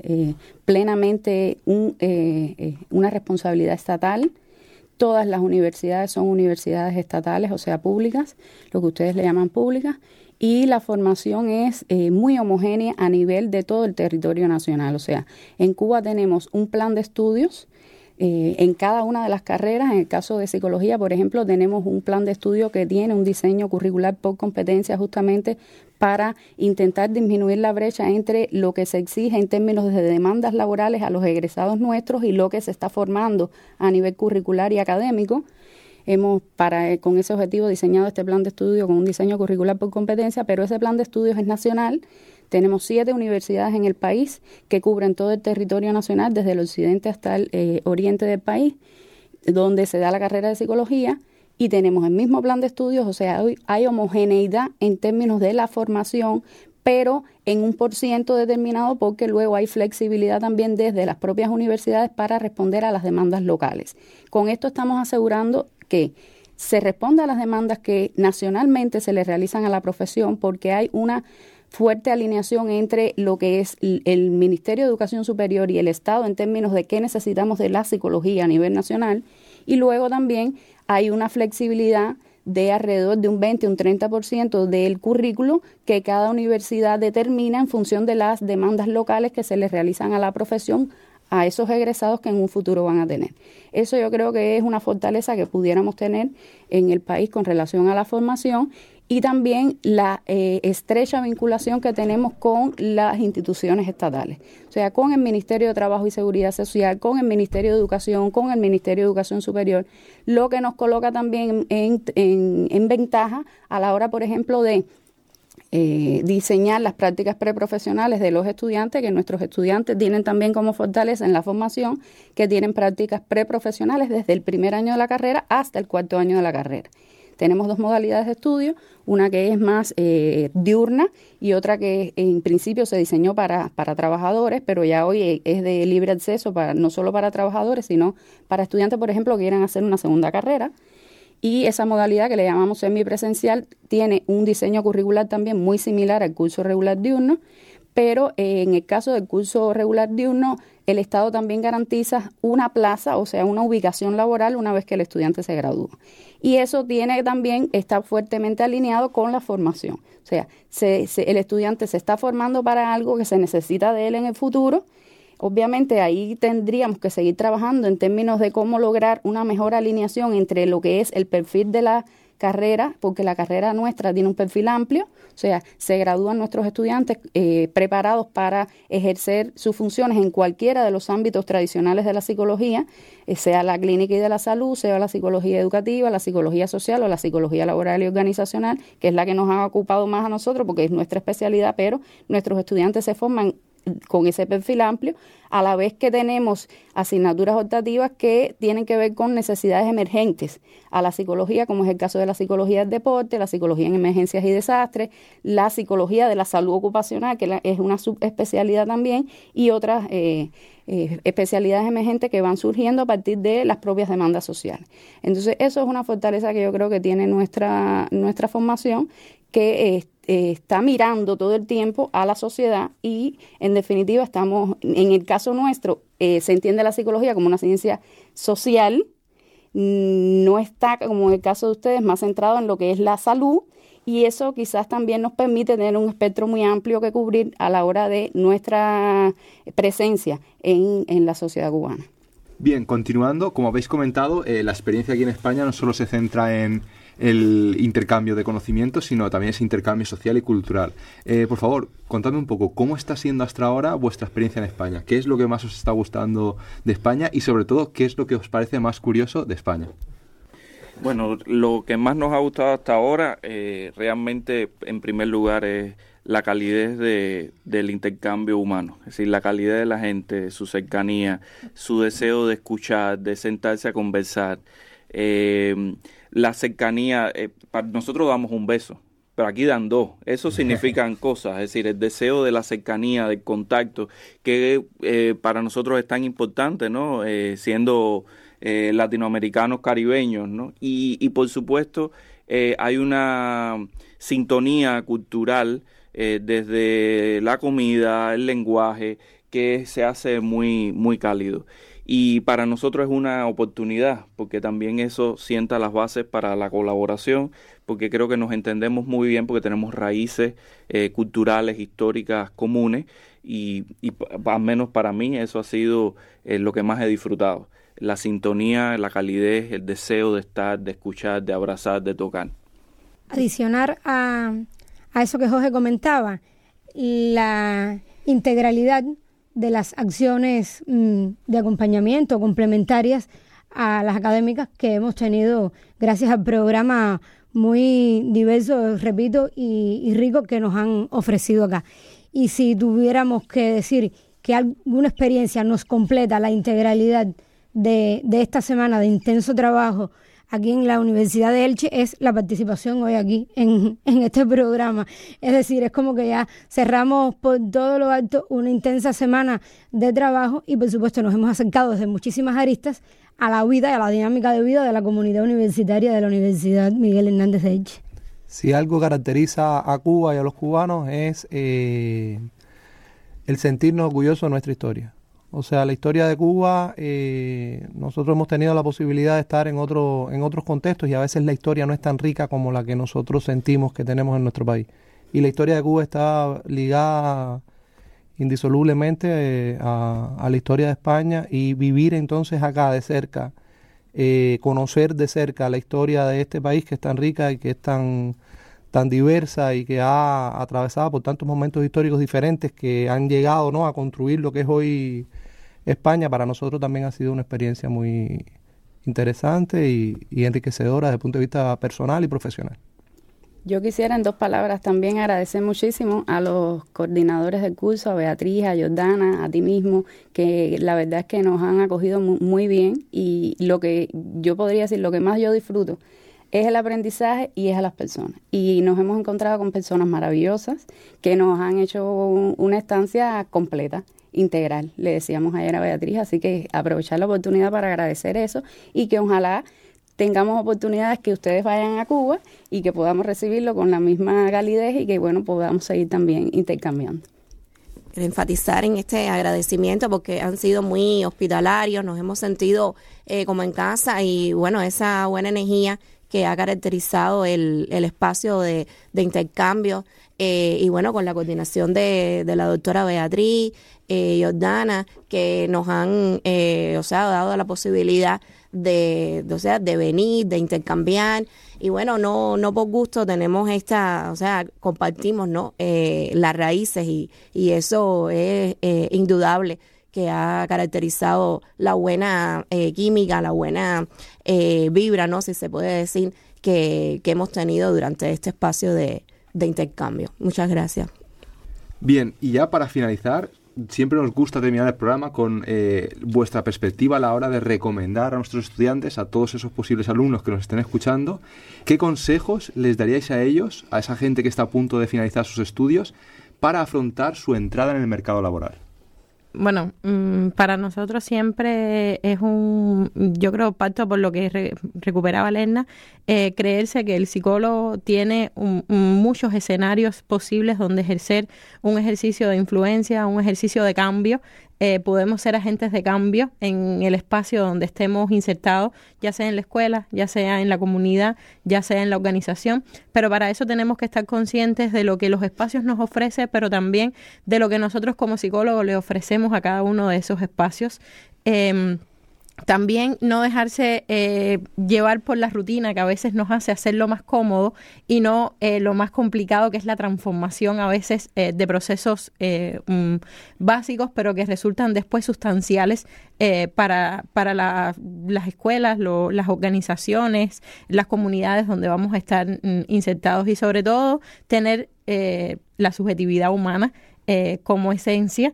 plenamente una responsabilidad estatal. Todas las universidades son universidades estatales, o sea, públicas, lo que ustedes le llaman públicas, y la formación es muy homogénea a nivel de todo el territorio nacional. O sea, en Cuba tenemos un plan de estudios en cada una de las carreras. En el caso de psicología, por ejemplo, tenemos un plan de estudio que tiene un diseño curricular por competencia justamente para intentar disminuir la brecha entre lo que se exige en términos de demandas laborales a los egresados nuestros y lo que se está formando a nivel curricular y académico. Hemos, con ese objetivo, diseñado este plan de estudio con un diseño curricular por competencia, pero ese plan de estudios es nacional. Tenemos 7 universidades en el país que cubren todo el territorio nacional, desde el occidente hasta el oriente del país, donde se da la carrera de psicología, y tenemos el mismo plan de estudios. O sea, hoy hay homogeneidad en términos de la formación, pero en un % determinado, porque luego hay flexibilidad también desde las propias universidades para responder a las demandas locales. Con esto estamos asegurando que se responda a las demandas que nacionalmente se le realizan a la profesión, porque hay una fuerte alineación entre lo que es el Ministerio de Educación Superior y el Estado en términos de qué necesitamos de la psicología a nivel nacional, y luego también hay una flexibilidad de alrededor de un 20, un 30% del currículo que cada universidad determina en función de las demandas locales que se les realizan a la profesión, a esos egresados que en un futuro van a tener. Eso yo creo que es una fortaleza que pudiéramos tener en el país con relación a la formación, y también la estrecha vinculación que tenemos con las instituciones estatales, o sea, con el Ministerio de Trabajo y Seguridad Social, con el Ministerio de Educación, con el Ministerio de Educación Superior, lo que nos coloca también en ventaja a la hora, por ejemplo, de diseñar las prácticas preprofesionales de los estudiantes, que nuestros estudiantes tienen también como fortaleza en la formación, que tienen prácticas preprofesionales desde el primer año de la carrera hasta el 4º año de la carrera. Tenemos 2 modalidades de estudio, una que es más diurna y otra que en principio se diseñó para trabajadores, pero ya hoy es de libre acceso no solo para trabajadores, sino para estudiantes, por ejemplo, que quieran hacer una segunda carrera. Y esa modalidad que le llamamos semipresencial tiene un diseño curricular también muy similar al curso regular diurno, pero en el caso del curso regular diurno, el Estado también garantiza una plaza, o sea, una ubicación laboral una vez que el estudiante se gradúa. Y eso está fuertemente alineado con la formación. O sea, el estudiante se está formando para algo que se necesita de él en el futuro. Obviamente ahí tendríamos que seguir trabajando en términos de cómo lograr una mejor alineación entre lo que es el perfil de la carrera, porque la carrera nuestra tiene un perfil amplio, o sea, se gradúan nuestros estudiantes preparados para ejercer sus funciones en cualquiera de los ámbitos tradicionales de la psicología, sea la clínica y de la salud, sea la psicología educativa, la psicología social o la psicología laboral y organizacional, que es la que nos ha ocupado más a nosotros porque es nuestra especialidad, pero nuestros estudiantes se forman con ese perfil amplio, a la vez que tenemos asignaturas optativas que tienen que ver con necesidades emergentes a la psicología, como es el caso de la psicología del deporte, la psicología en emergencias y desastres, la psicología de la salud ocupacional, que es una subespecialidad también, y otras especialidades emergentes que van surgiendo a partir de las propias demandas sociales. Entonces, eso es una fortaleza que yo creo que tiene nuestra formación, que está mirando todo el tiempo a la sociedad y, en definitiva, estamos, en el caso nuestro, se entiende la psicología como una ciencia social, no está, como en el caso de ustedes, más centrado en lo que es la salud, y eso quizás también nos permite tener un espectro muy amplio que cubrir a la hora de nuestra presencia en la sociedad cubana. Bien, continuando, como habéis comentado, la experiencia aquí en España no solo se centra en el intercambio de conocimientos, sino también ese intercambio social y cultural. Por favor, contadme un poco, ¿cómo está siendo hasta ahora vuestra experiencia en España? ¿Qué es lo que más os está gustando de España? Y sobre todo, ¿qué es lo que os parece más curioso de España? Bueno, lo que más nos ha gustado hasta ahora, realmente, en primer lugar, es la calidez del intercambio humano. Es decir, la calidez de la gente, su cercanía, su deseo de escuchar, de sentarse a conversar. La cercanía, nosotros damos un beso, pero aquí dan dos. Eso significan cosas, es decir, el deseo de la cercanía, del contacto, que para nosotros es tan importante, ¿no? Siendo latinoamericanos, caribeños, ¿no? Y por supuesto, hay una sintonía cultural desde la comida, el lenguaje, que se hace muy, muy cálido. Y para nosotros es una oportunidad, porque también eso sienta las bases para la colaboración, porque creo que nos entendemos muy bien, porque tenemos raíces culturales, históricas comunes, y al menos para mí eso ha sido lo que más he disfrutado. La sintonía, la calidez, el deseo de estar, de escuchar, de abrazar, de tocar. Adicionar a eso que Jorge comentaba, la integralidad de las acciones de acompañamiento complementarias a las académicas que hemos tenido gracias al programa muy diverso, repito, y rico que nos han ofrecido acá. Y si tuviéramos que decir que alguna experiencia nos completa la integralidad de esta semana de intenso trabajo aquí en la Universidad de Elche, es la participación hoy aquí en este programa. Es decir, es como que ya cerramos por todo lo alto una intensa semana de trabajo y, por supuesto, nos hemos acercado desde muchísimas aristas a la vida y a la dinámica de vida de la comunidad universitaria de la Universidad Miguel Hernández de Elche. Si algo caracteriza a Cuba y a los cubanos es el sentirnos orgullosos de nuestra historia. O sea, la historia de Cuba, nosotros hemos tenido la posibilidad de estar en otros contextos y a veces la historia no es tan rica como la que nosotros sentimos que tenemos en nuestro país. Y la historia de Cuba está ligada indisolublemente a la historia de España, y vivir entonces acá de cerca, conocer de cerca la historia de este país que es tan rica y que es tan diversa y que ha atravesado por tantos momentos históricos diferentes que han llegado, ¿no?, a construir lo que es hoy España, para nosotros también ha sido una experiencia muy interesante y enriquecedora desde el punto de vista personal y profesional. Yo quisiera en 2 palabras también agradecer muchísimo a los coordinadores del curso, a Beatriz, a Jordana, a ti mismo, que la verdad es que nos han acogido muy bien, y lo que yo podría decir, lo que más yo disfruto es el aprendizaje y es a las personas. Y nos hemos encontrado con personas maravillosas que nos han hecho una estancia completa, integral, le decíamos ayer a Beatriz, así que aprovechar la oportunidad para agradecer eso y que ojalá tengamos oportunidades que ustedes vayan a Cuba y que podamos recibirlo con la misma calidez y que, bueno, podamos seguir también intercambiando. Enfatizar en este agradecimiento porque han sido muy hospitalarios, nos hemos sentido como en casa, y bueno, esa buena energía que ha caracterizado el espacio de intercambio, y bueno, con la coordinación de la doctora Beatriz, Jordana, que nos han dado la posibilidad de venir, de intercambiar, y bueno, no por gusto tenemos compartimos, ¿no?, las raíces, y eso es indudable, que ha caracterizado la buena química, la buena vibra, ¿no?, si se puede decir, que hemos tenido durante este espacio de intercambio. Muchas gracias. Bien, y ya para finalizar, siempre nos gusta terminar el programa con vuestra perspectiva a la hora de recomendar a nuestros estudiantes, a todos esos posibles alumnos que nos estén escuchando, ¿qué consejos les daríais a ellos, a esa gente que está a punto de finalizar sus estudios, para afrontar su entrada en el mercado laboral? Bueno, para nosotros siempre es yo creo, parto por lo que recuperaba Lerna, creerse que el psicólogo tiene muchos escenarios posibles donde ejercer un ejercicio de influencia, un ejercicio de cambio. Podemos ser agentes de cambio en el espacio donde estemos insertados, ya sea en la escuela, ya sea en la comunidad, ya sea en la organización, pero para eso tenemos que estar conscientes de lo que los espacios nos ofrecen, pero también de lo que nosotros como psicólogos le ofrecemos a cada uno de esos espacios. También no dejarse llevar por la rutina que a veces nos hace hacerlo más cómodo y no lo más complicado, que es la transformación a veces de procesos básicos, pero que resultan después sustanciales para las escuelas, las organizaciones, las comunidades donde vamos a estar insertados, y sobre todo tener la subjetividad humana como esencia.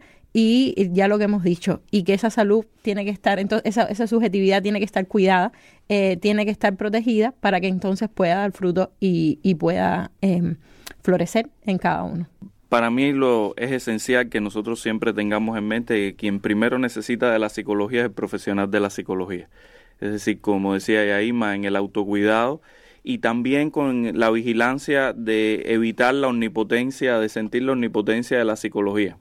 Y ya lo que hemos dicho, y que esa salud tiene que estar, entonces esa subjetividad tiene que estar cuidada, tiene que estar protegida para que entonces pueda dar fruto y pueda florecer en cada uno. Para mí es esencial que nosotros siempre tengamos en mente que quien primero necesita de la psicología es el profesional de la psicología. Es decir, como decía Yaima, en el autocuidado y también con la vigilancia de evitar la omnipotencia, de sentir la omnipotencia de la psicología.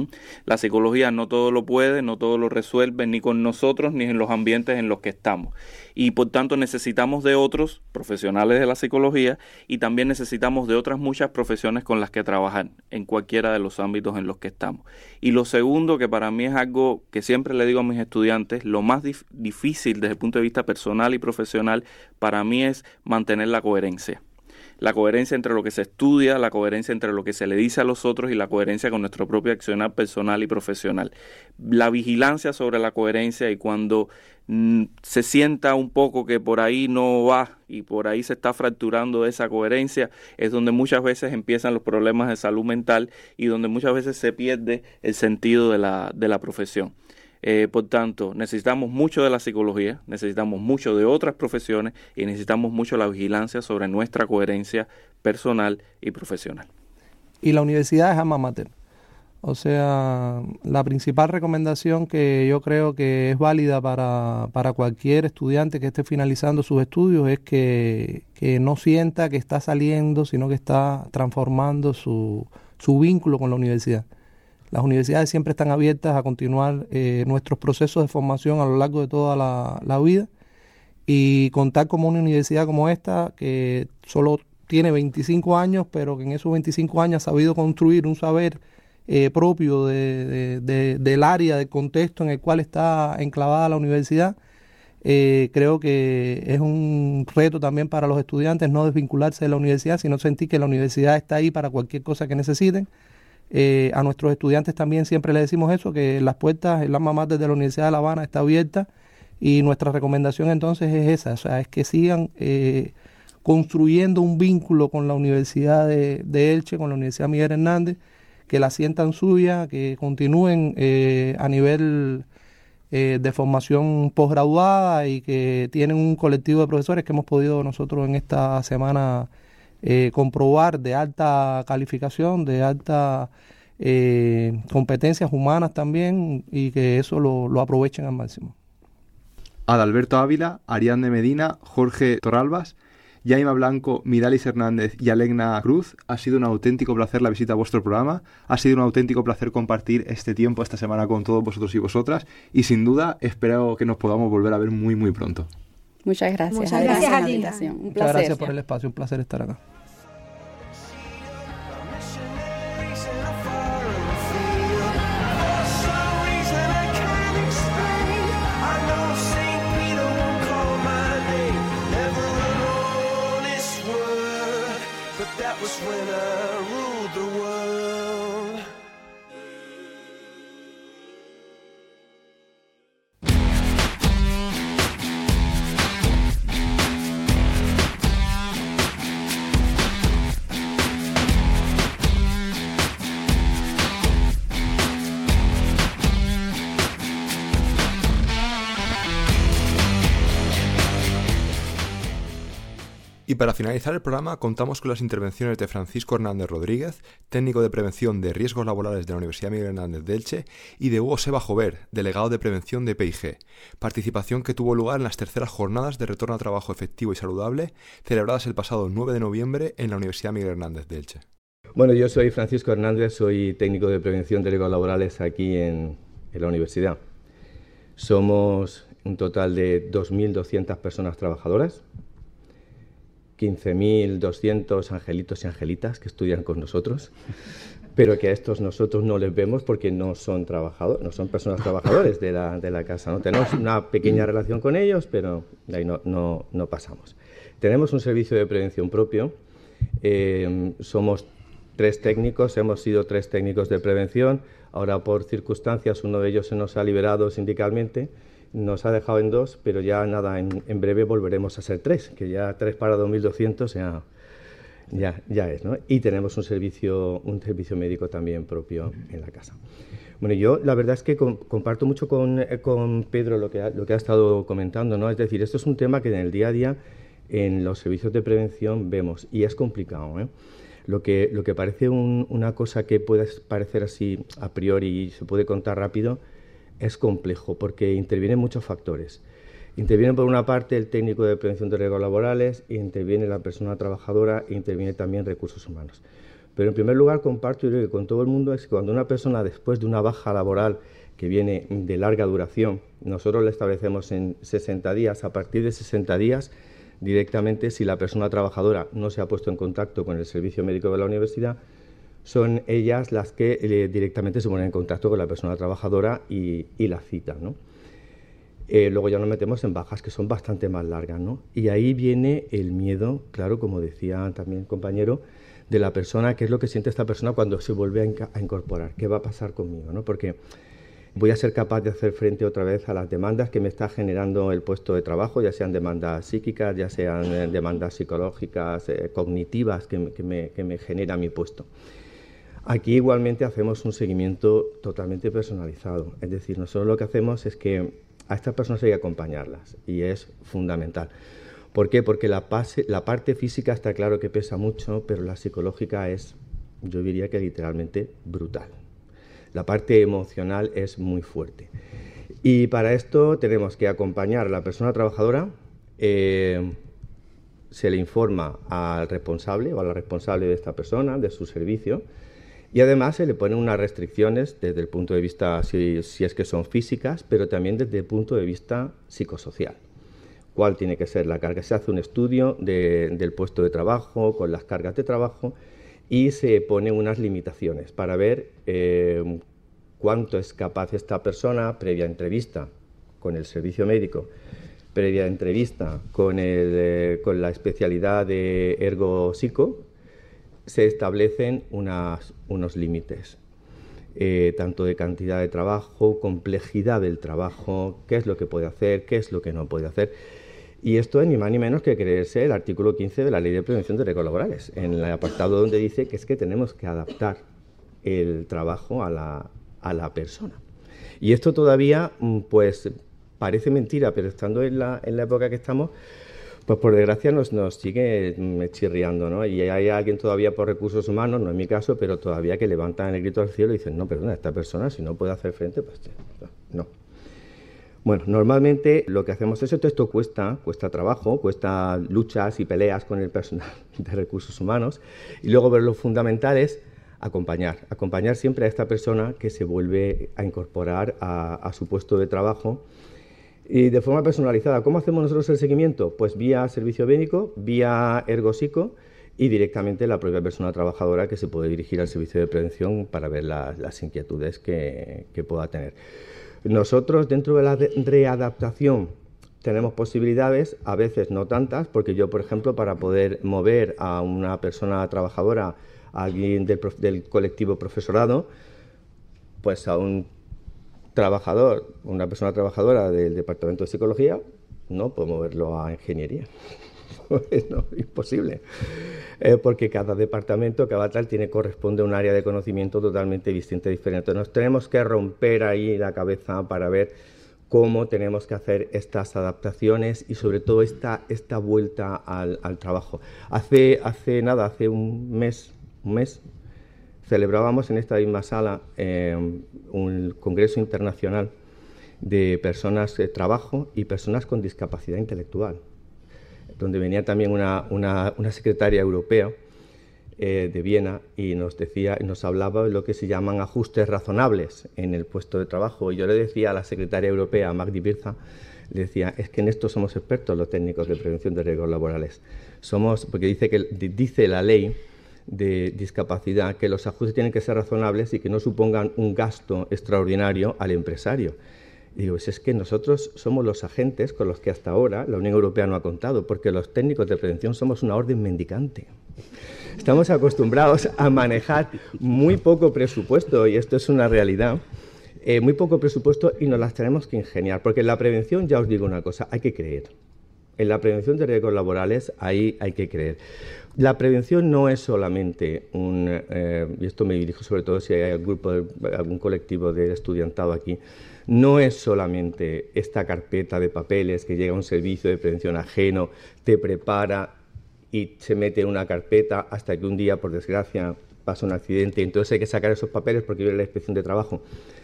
La psicología no todo lo puede, no todo lo resuelve, ni con nosotros ni en los ambientes en los que estamos, y por tanto necesitamos de otros profesionales de la psicología, y también necesitamos de otras muchas profesiones con las que trabajar en cualquiera de los ámbitos en los que estamos. Y lo segundo, que para mí es algo que siempre le digo a mis estudiantes, lo más difícil desde el punto de vista personal y profesional para mí es mantener la coherencia. La coherencia entre lo que se estudia, la coherencia entre lo que se le dice a los otros y la coherencia con nuestro propio accionar personal y profesional. La vigilancia sobre la coherencia, y cuando se sienta un poco que por ahí no va y por ahí se está fracturando esa coherencia, es donde muchas veces empiezan los problemas de salud mental y donde muchas veces se pierde el sentido de la profesión. Por tanto, necesitamos mucho de la psicología, necesitamos mucho de otras profesiones y necesitamos mucho la vigilancia sobre nuestra coherencia personal y profesional. Y la universidad es alma mater. O sea, la principal recomendación que yo creo que es válida para cualquier estudiante que esté finalizando sus estudios es que no sienta que está saliendo, sino que está transformando su vínculo con la universidad. Las universidades siempre están abiertas a continuar nuestros procesos de formación a lo largo de toda la vida, y contar con una universidad como esta, que solo tiene 25 años, pero que en esos 25 años ha sabido construir un saber propio del área, del contexto en el cual está enclavada la universidad. Creo que es un reto también para los estudiantes no desvincularse de la universidad, sino sentir que la universidad está ahí para cualquier cosa que necesiten. A nuestros estudiantes también siempre les decimos eso, que las puertas, el alma mater de la Universidad de La Habana está abierta, y nuestra recomendación entonces es esa, o sea, es que sigan construyendo un vínculo con la Universidad de Elche, con la Universidad Miguel Hernández, que la sientan suya, que continúen a nivel de formación posgraduada, y que tienen un colectivo de profesores que hemos podido nosotros en esta semana comprobar, de alta calificación, de alta competencias humanas también, y que eso lo aprovechen al máximo. Adalberto Ávila, Ariadne Medina, Jorge Torralbas, Yaima Blanco, Midalis Hernández y Alegna Cruz, ha sido un auténtico placer la visita a vuestro programa, ha sido un auténtico placer compartir este tiempo, esta semana con todos vosotros y vosotras, y sin duda espero que nos podamos volver a ver muy muy pronto. Muchas gracias. Muchas gracias a ti. Un placer. Muchas gracias por el espacio, un placer estar acá. Y para finalizar el programa contamos con las intervenciones de Francisco Hernández Rodríguez, técnico de prevención de riesgos laborales de la Universidad Miguel Hernández de Elche, y de Hugo Seba Jover, delegado de prevención de PIG, participación que tuvo lugar en las terceras jornadas de retorno a trabajo efectivo y saludable, celebradas el pasado 9 de noviembre en la Universidad Miguel Hernández de Elche. Bueno, yo soy Francisco Hernández, soy técnico de prevención de riesgos laborales aquí en la universidad. Somos un total de 2.200 personas trabajadoras, 15.200 angelitos y angelitas que estudian con nosotros, pero que a estos nosotros no les vemos porque no son trabajadores, no son personas trabajadores de la casa, ¿no? Tenemos una pequeña relación con ellos, pero de ahí no pasamos. Tenemos un servicio de prevención propio, somos 3 técnicos, hemos sido 3 técnicos de prevención, ahora por circunstancias uno de ellos se nos ha liberado sindicalmente, nos ha dejado en 2, pero ya nada, en breve volveremos a ser 3, que ya 3 para 2.200 ya es, ¿no? Y tenemos un servicio médico también propio en la casa. Bueno, yo la verdad es que comparto mucho con Pedro lo que ha estado comentando, ¿no? Es decir, esto es un tema que en el día a día en los servicios de prevención vemos, y es complicado, ¿eh? Lo que parece una cosa que puede parecer así a priori y se puede contar rápido, es complejo porque intervienen muchos factores. Interviene por una parte el técnico de prevención de riesgos laborales, interviene la persona trabajadora e interviene también recursos humanos. Pero en primer lugar comparto y creo que con todo el mundo es que cuando una persona después de una baja laboral que viene de larga duración, nosotros la establecemos en 60 días, a partir de 60 días directamente, si la persona trabajadora no se ha puesto en contacto con el servicio médico de la universidad, son ellas las que directamente se ponen en contacto con la persona trabajadora y la citan, ¿no? Luego ya nos metemos en bajas que son bastante más largas, ¿no? Y ahí viene el miedo, claro, como decía también el compañero, de la persona, qué es lo que siente esta persona cuando se vuelve a incorporar, qué va a pasar conmigo, ¿no? Porque voy a ser capaz de hacer frente otra vez a las demandas que me está generando el puesto de trabajo, ya sean demandas psíquicas, ya sean demandas psicológicas, cognitivas que me genera mi puesto. Aquí igualmente hacemos un seguimiento totalmente personalizado, es decir, nosotros lo que hacemos es que a estas personas hay que acompañarlas y es fundamental. ¿Por qué? Porque la parte física está claro que pesa mucho, pero la psicológica es, yo diría que literalmente brutal. La parte emocional es muy fuerte. Y para esto tenemos que acompañar a la persona trabajadora, se le informa al responsable o a la responsable de esta persona, de su servicio, y además se le ponen unas restricciones desde el punto de vista, si es que son físicas, pero también desde el punto de vista psicosocial. ¿Cuál tiene que ser la carga? Se hace un estudio del puesto de trabajo, con las cargas de trabajo, y se ponen unas limitaciones para ver cuánto es capaz esta persona, previa entrevista con el servicio médico, previa entrevista con la especialidad de ergo-psico, se establecen unos límites, tanto de cantidad de trabajo, complejidad del trabajo, qué es lo que puede hacer, qué es lo que no puede hacer. Y esto es ni más ni menos que creerse el artículo 15 de la Ley de Prevención de Riesgos Laborales, en el apartado donde dice que es que tenemos que adaptar el trabajo a la persona. Y esto todavía, pues, parece mentira, pero estando en la época que estamos, pues por desgracia nos sigue chirriando, ¿no? Y hay alguien todavía por recursos humanos, no es mi caso, pero todavía que levantan el grito al cielo y dicen, no, perdona, esta persona si no puede hacer frente, pues no. Bueno, normalmente lo que hacemos es esto cuesta trabajo, cuesta luchas y peleas con el personal de recursos humanos, y luego ver lo fundamental es acompañar siempre a esta persona que se vuelve a incorporar a su puesto de trabajo, y de forma personalizada. ¿Cómo hacemos nosotros el seguimiento? Pues vía servicio médico, vía ergo-psico y directamente la propia persona trabajadora que se puede dirigir al servicio de prevención para ver las inquietudes que pueda tener. Nosotros, dentro de la readaptación, tenemos posibilidades, a veces no tantas, porque yo, por ejemplo, para poder mover a una persona trabajadora, a alguien del colectivo profesorado, pues a una persona trabajadora del Departamento de Psicología, no puedo moverlo a Ingeniería. No, imposible. Porque cada departamento, cada tal, corresponde a un área de conocimiento totalmente distinta y diferente. Nos tenemos que romper ahí la cabeza para ver cómo tenemos que hacer estas adaptaciones y sobre todo esta vuelta al trabajo. Hace un mes, celebrábamos en esta misma sala un congreso internacional de personas de trabajo y personas con discapacidad intelectual, donde venía también una secretaria europea de Viena y nos hablaba de lo que se llaman ajustes razonables en el puesto de trabajo. Y yo le decía a la secretaria europea, a Magdi Birza, le decía, es que en esto somos expertos los técnicos de prevención de riesgos laborales. Porque dice la ley de discapacidad que los ajustes tienen que ser razonables y que no supongan un gasto extraordinario al empresario. Y digo, es que nosotros somos los agentes con los que hasta ahora la Unión Europea no ha contado, porque los técnicos de prevención somos una orden mendicante. Estamos acostumbrados a manejar muy poco presupuesto, y esto es una realidad, muy poco presupuesto, y nos las tenemos que ingeniar, porque en la prevención, ya os digo una cosa, hay que creer. En la prevención de riesgos laborales ahí hay que creer. La prevención no es solamente y esto me dirijo sobre todo si hay algún colectivo de estudiantado aquí, no es solamente esta carpeta de papeles que llega a un servicio de prevención ajeno, te prepara y se mete en una carpeta hasta que un día, por desgracia, pasa un accidente y entonces hay que sacar esos papeles porque viene la inspección de trabajo.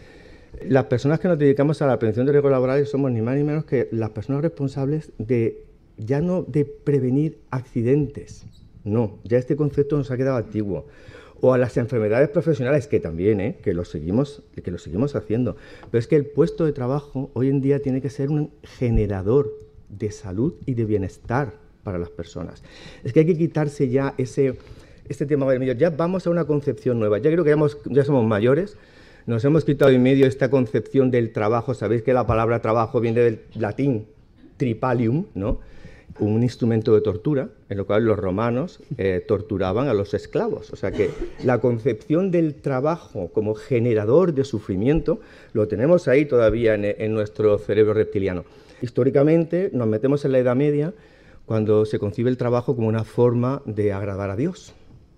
Las personas que nos dedicamos a la prevención de riesgos laborales somos ni más ni menos que las personas responsables ya no de prevenir accidentes, no, ya este concepto nos ha quedado antiguo, o a las enfermedades profesionales, que también, que lo seguimos haciendo, pero es que el puesto de trabajo hoy en día tiene que ser un generador de salud y de bienestar para las personas. Es que hay que quitarse ya este tema del medio, ya vamos a una concepción nueva, ya creo que ya somos mayores. Nos hemos quitado en medio esta concepción del trabajo. Sabéis que la palabra trabajo viene del latín tripalium, ¿no? Un instrumento de tortura, en lo cual los romanos torturaban a los esclavos. O sea que la concepción del trabajo como generador de sufrimiento lo tenemos ahí todavía en nuestro cerebro reptiliano. Históricamente nos metemos en la Edad Media cuando se concibe el trabajo como una forma de agradar a Dios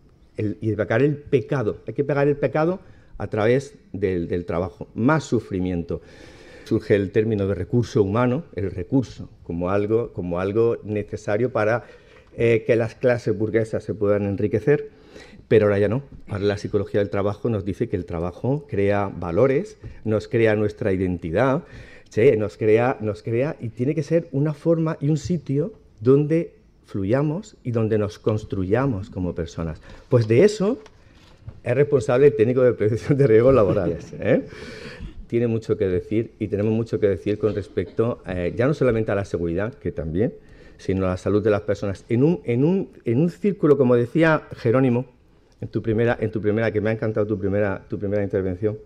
y de pegar el pecado. Hay que pegar el pecado a través del trabajo, más sufrimiento. Surge el término de recurso humano, el recurso, como algo necesario para que las clases burguesas se puedan enriquecer, pero ahora ya no. Ahora la psicología del trabajo nos dice que el trabajo crea valores, nos crea nuestra identidad, nos crea y tiene que ser una forma y un sitio donde fluyamos y donde nos construyamos como personas. Pues de eso es responsable el técnico de prevención de riesgos laborales. Tiene mucho que decir y tenemos mucho que decir con respecto ya no solamente a la seguridad, que también, sino a la salud de las personas. En un círculo, como decía Jerónimo, en tu primera, que me ha encantado tu primera intervención,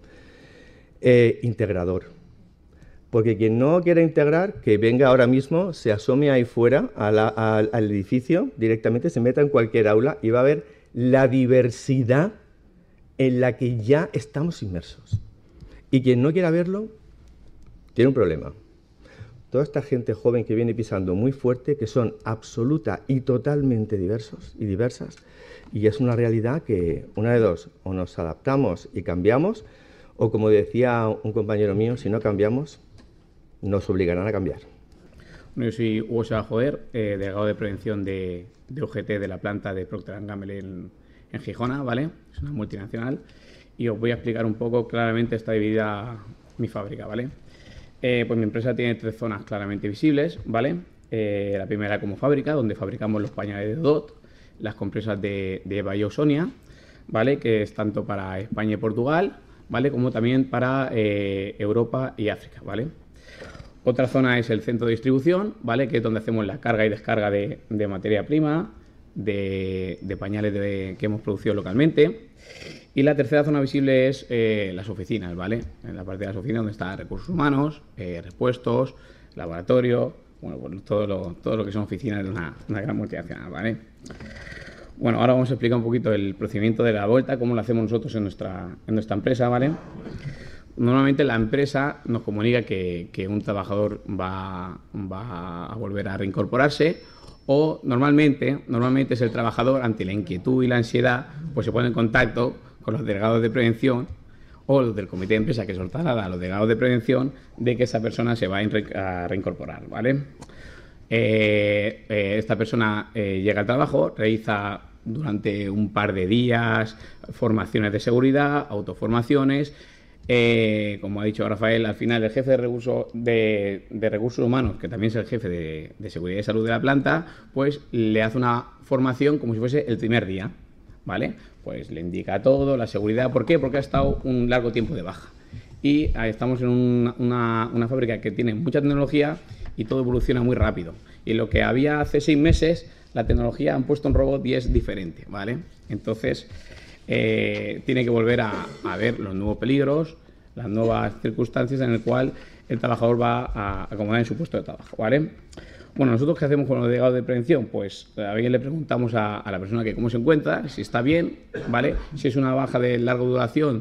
integrador. Porque quien no quiera integrar, que venga ahora mismo, se asome ahí fuera al edificio, directamente se meta en cualquier aula y va a ver la diversidad en la que ya estamos inmersos. Y quien no quiera verlo, tiene un problema. Toda esta gente joven que viene pisando muy fuerte, que son absoluta y totalmente diversos y diversas, y es una realidad que, una de dos, o nos adaptamos y cambiamos, o como decía un compañero mío, si no cambiamos, nos obligarán a cambiar. Bueno, yo soy Hugo Joder, delegado de prevención de UGT de la planta de Procter & Gamble en Gijona, ¿vale? Es una multinacional y os voy a explicar un poco. Claramente está dividida mi fábrica, ¿vale? Pues mi empresa tiene 3 zonas claramente visibles, ¿vale? La primera como fábrica, donde fabricamos los pañales de DOT, las compresas de Eva y Ausonia, ¿vale? Que es tanto para España y Portugal, ¿vale? Como también para Europa y África, ¿vale? Otra zona es el centro de distribución, ¿vale? Que es donde hacemos la carga y descarga de materia prima, de pañales que hemos producido localmente. Y la tercera zona visible es las oficinas, ¿vale? En la parte de las oficinas donde están recursos humanos, repuestos, laboratorio, bueno, pues todo lo que son oficinas de una gran multinacional, ¿vale? Bueno, ahora vamos a explicar un poquito el procedimiento de la vuelta, cómo lo hacemos nosotros en nuestra empresa, ¿vale? Normalmente la empresa nos comunica que un trabajador va a volver a reincorporarse, o normalmente es el trabajador, ante la inquietud y la ansiedad, pues se pone en contacto con los delegados de prevención o los del comité de empresa que soltará a los delegados de prevención de que esa persona se va a reincorporar, ¿vale? Esta persona llega al trabajo, realiza durante un par de días formaciones de seguridad, autoformaciones. Como ha dicho Rafael, al final el jefe de recursos humanos, que también es el jefe de seguridad y salud de la planta, pues le hace una formación como si fuese el primer día, ¿vale? Pues le indica todo, la seguridad. ¿Por qué? Porque ha estado un largo tiempo de baja. Y estamos en una fábrica que tiene mucha tecnología y todo evoluciona muy rápido. Y lo que había hace 6 meses, la tecnología han puesto un robot y es diferente, ¿vale? Entonces, tiene que volver a ver los nuevos peligros, las nuevas circunstancias en las cuales el trabajador va a acomodar en su puesto de trabajo, ¿vale? Bueno, ¿nosotros qué hacemos con los delegados de prevención? Pues a alguien le preguntamos a la persona que cómo se encuentra, si está bien, ¿vale? Si es una baja de larga duración,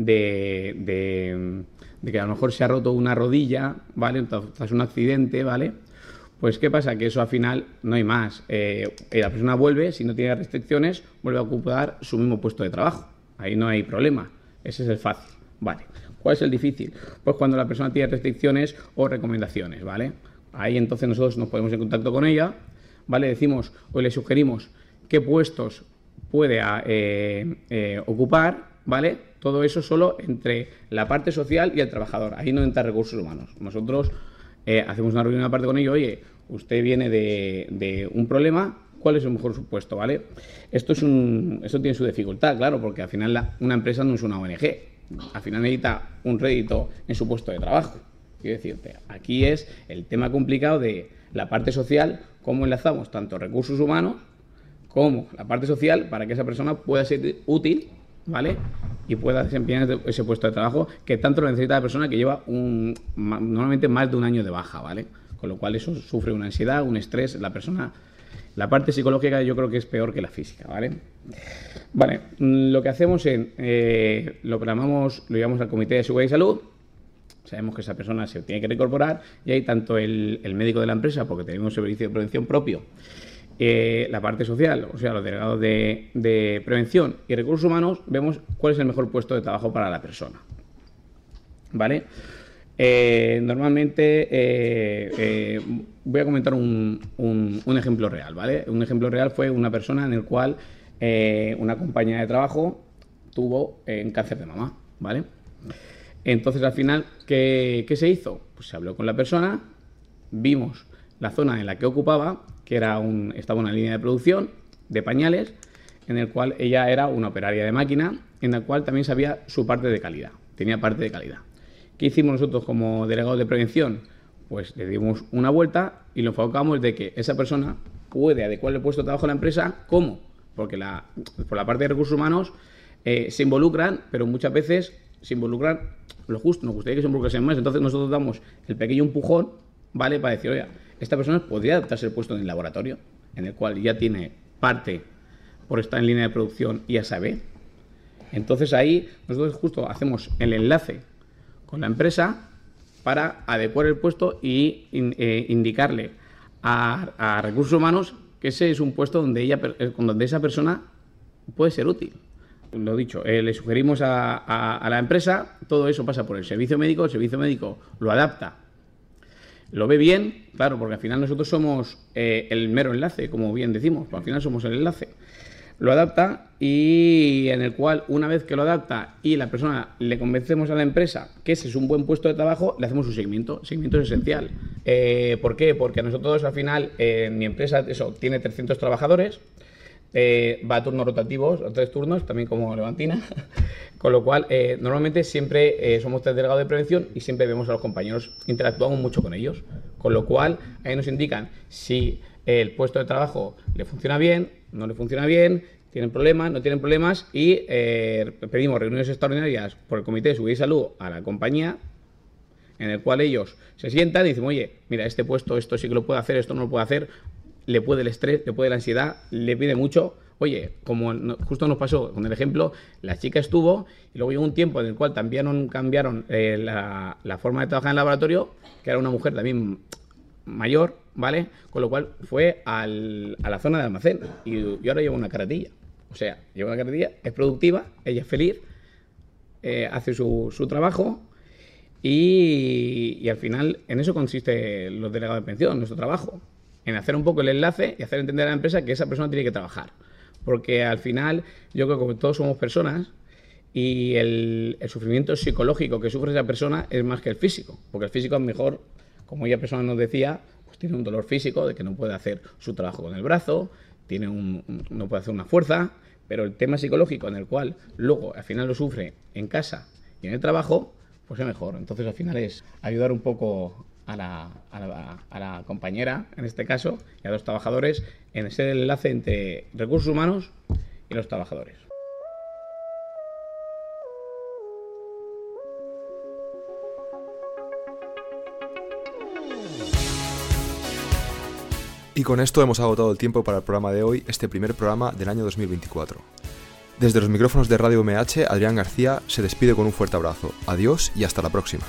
de que a lo mejor se ha roto una rodilla, ¿vale? Tras un accidente, ¿vale? Pues ¿qué pasa? Que eso al final no hay más. La persona vuelve, si no tiene restricciones, vuelve a ocupar su mismo puesto de trabajo. Ahí no hay problema. Ese es el fácil, ¿vale? ¿Cuál es el difícil? Pues cuando la persona tiene restricciones o recomendaciones, ¿vale? Ahí entonces nosotros nos ponemos en contacto con ella, ¿vale? Decimos o le sugerimos qué puestos puede ocupar, ¿vale? Todo eso solo entre la parte social y el trabajador. Ahí no entra recursos humanos. Nosotros hacemos una reunión aparte con ellos. Oye, usted viene de un problema, ¿cuál es el mejor supuesto, ¿vale? Esto tiene su dificultad, claro, porque al final una empresa no es una ONG. Al final necesita un rédito en su puesto de trabajo. Quiero decirte, aquí es el tema complicado de la parte social, cómo enlazamos tanto recursos humanos como la parte social para que esa persona pueda ser útil, ¿vale? Y pueda desempeñar ese puesto de trabajo que tanto lo necesita la persona que lleva normalmente más de un año de baja, ¿vale? Con lo cual eso sufre una ansiedad, un estrés, la persona. La parte psicológica yo creo que es peor que la física, ¿vale? Vale, lo que hacemos lo programamos, lo llevamos al Comité de Seguridad y Salud. Sabemos que esa persona se tiene que reincorporar y hay tanto el médico de la empresa, porque tenemos un servicio de prevención propio, la parte social, o sea, los delegados de prevención y recursos humanos, vemos cuál es el mejor puesto de trabajo para la persona, ¿vale? Normalmente voy a comentar un ejemplo real, ¿vale? Un ejemplo real fue una persona en el cual una compañera de trabajo tuvo un cáncer de mama, ¿vale? Entonces, al final, ¿qué se hizo? Pues se habló con la persona, vimos la zona en la que ocupaba, que estaba una línea de producción de pañales, en el cual ella era una operaria de máquina, en la cual también sabía su parte de calidad, tenía parte de calidad. ¿Qué hicimos nosotros como delegados de prevención? Pues le dimos una vuelta y lo enfocamos de que esa persona puede adecuar el puesto de trabajo a la empresa. ¿Cómo? Porque por la parte de recursos humanos se involucran, pero muchas veces se involucran lo justo, nos gustaría que se involucrasen más. Entonces nosotros damos el pequeño empujón, ¿vale? Para decir, oye, esta persona podría adaptarse al puesto en el laboratorio, en el cual ya tiene parte por estar en línea de producción y ya sabe. Entonces ahí nosotros justo hacemos el enlace con la empresa para adecuar el puesto y indicarle a recursos humanos que ese es un puesto donde esa persona puede ser útil. Lo dicho, le sugerimos a la empresa, todo eso pasa por el servicio médico lo adapta, lo ve bien, claro, porque al final nosotros somos el mero enlace, como bien decimos, al final somos el enlace. Lo adapta y en el cual, una vez que lo adapta y la persona le convencemos a la empresa que ese es un buen puesto de trabajo, le hacemos un seguimiento. El seguimiento es esencial. ¿Por qué? Porque a nosotros al final, mi empresa tiene 300 trabajadores, va a turnos rotativos, a 3 turnos, también como Levantina, con lo cual normalmente siempre somos 3 delegados de prevención y siempre vemos a los compañeros, interactuamos mucho con ellos, con lo cual ahí nos indican si el puesto de trabajo le funciona bien, no le funciona bien, tienen problemas, no tienen problemas y pedimos reuniones extraordinarias por el Comité de Seguridad y Salud a la compañía, en el cual ellos se sientan y dicen, oye, mira, este puesto, esto sí que lo puede hacer, esto no lo puede hacer, le puede el estrés, le puede la ansiedad, le pide mucho. Oye, como justo nos pasó con el ejemplo, la chica estuvo y luego llegó un tiempo en el cual también cambiaron la forma de trabajar en el laboratorio, que era una mujer también mayor, ¿vale? Con lo cual fue a la zona de almacén y ahora lleva una carretilla. O sea, lleva una carretilla, es productiva, ella es feliz hace su trabajo y al final en eso consiste los delegados de pensión, nuestro trabajo, en hacer un poco el enlace y hacer entender a la empresa que esa persona tiene que trabajar. Porque al final yo creo que todos somos personas y el sufrimiento psicológico que sufre esa persona es más que el físico, porque el físico es mejor, como ella persona nos decía, pues tiene un dolor físico de que no puede hacer su trabajo con el brazo, no puede hacer una fuerza, pero el tema psicológico en el cual luego al final lo sufre en casa y en el trabajo, pues es mejor. Entonces al final es ayudar un poco a la compañera, en este caso, y a los trabajadores en ese enlace entre recursos humanos y los trabajadores. Y con esto hemos agotado el tiempo para el programa de hoy, este primer programa del año 2024. Desde los micrófonos de Radio UMH, Adrián García se despide con un fuerte abrazo. Adiós y hasta la próxima.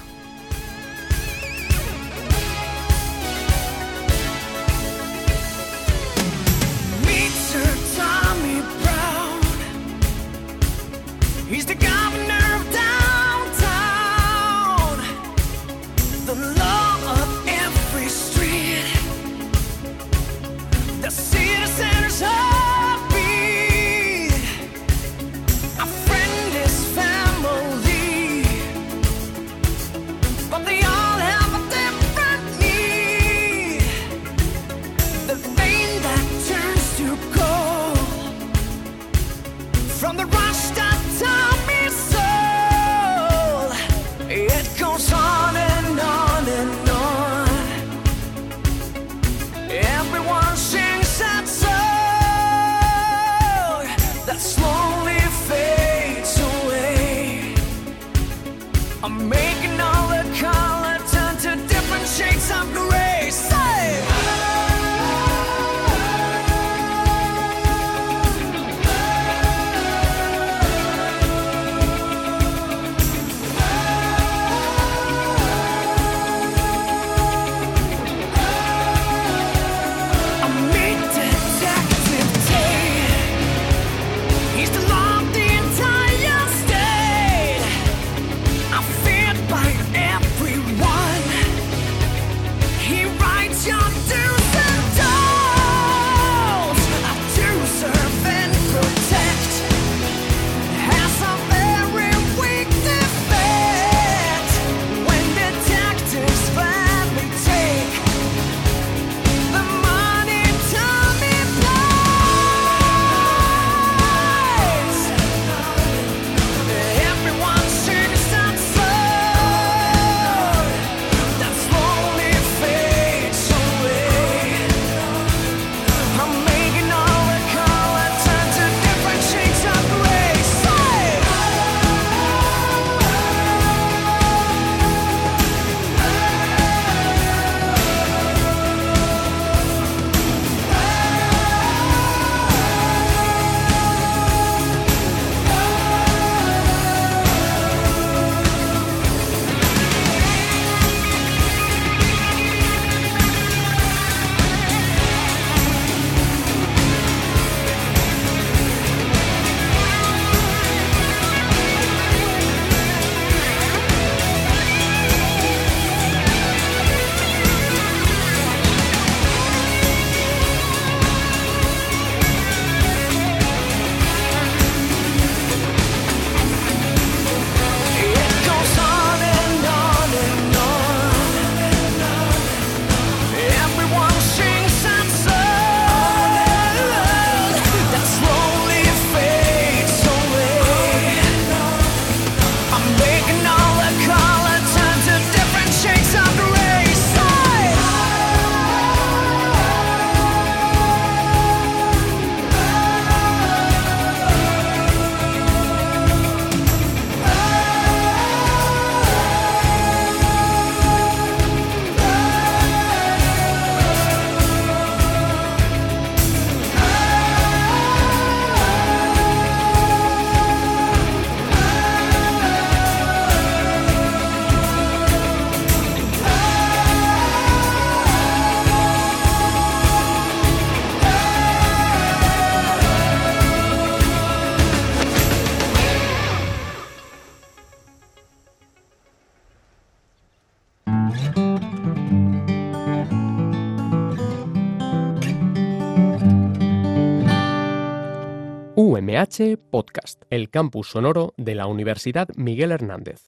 UMH Podcast, el campus sonoro de la Universidad Miguel Hernández.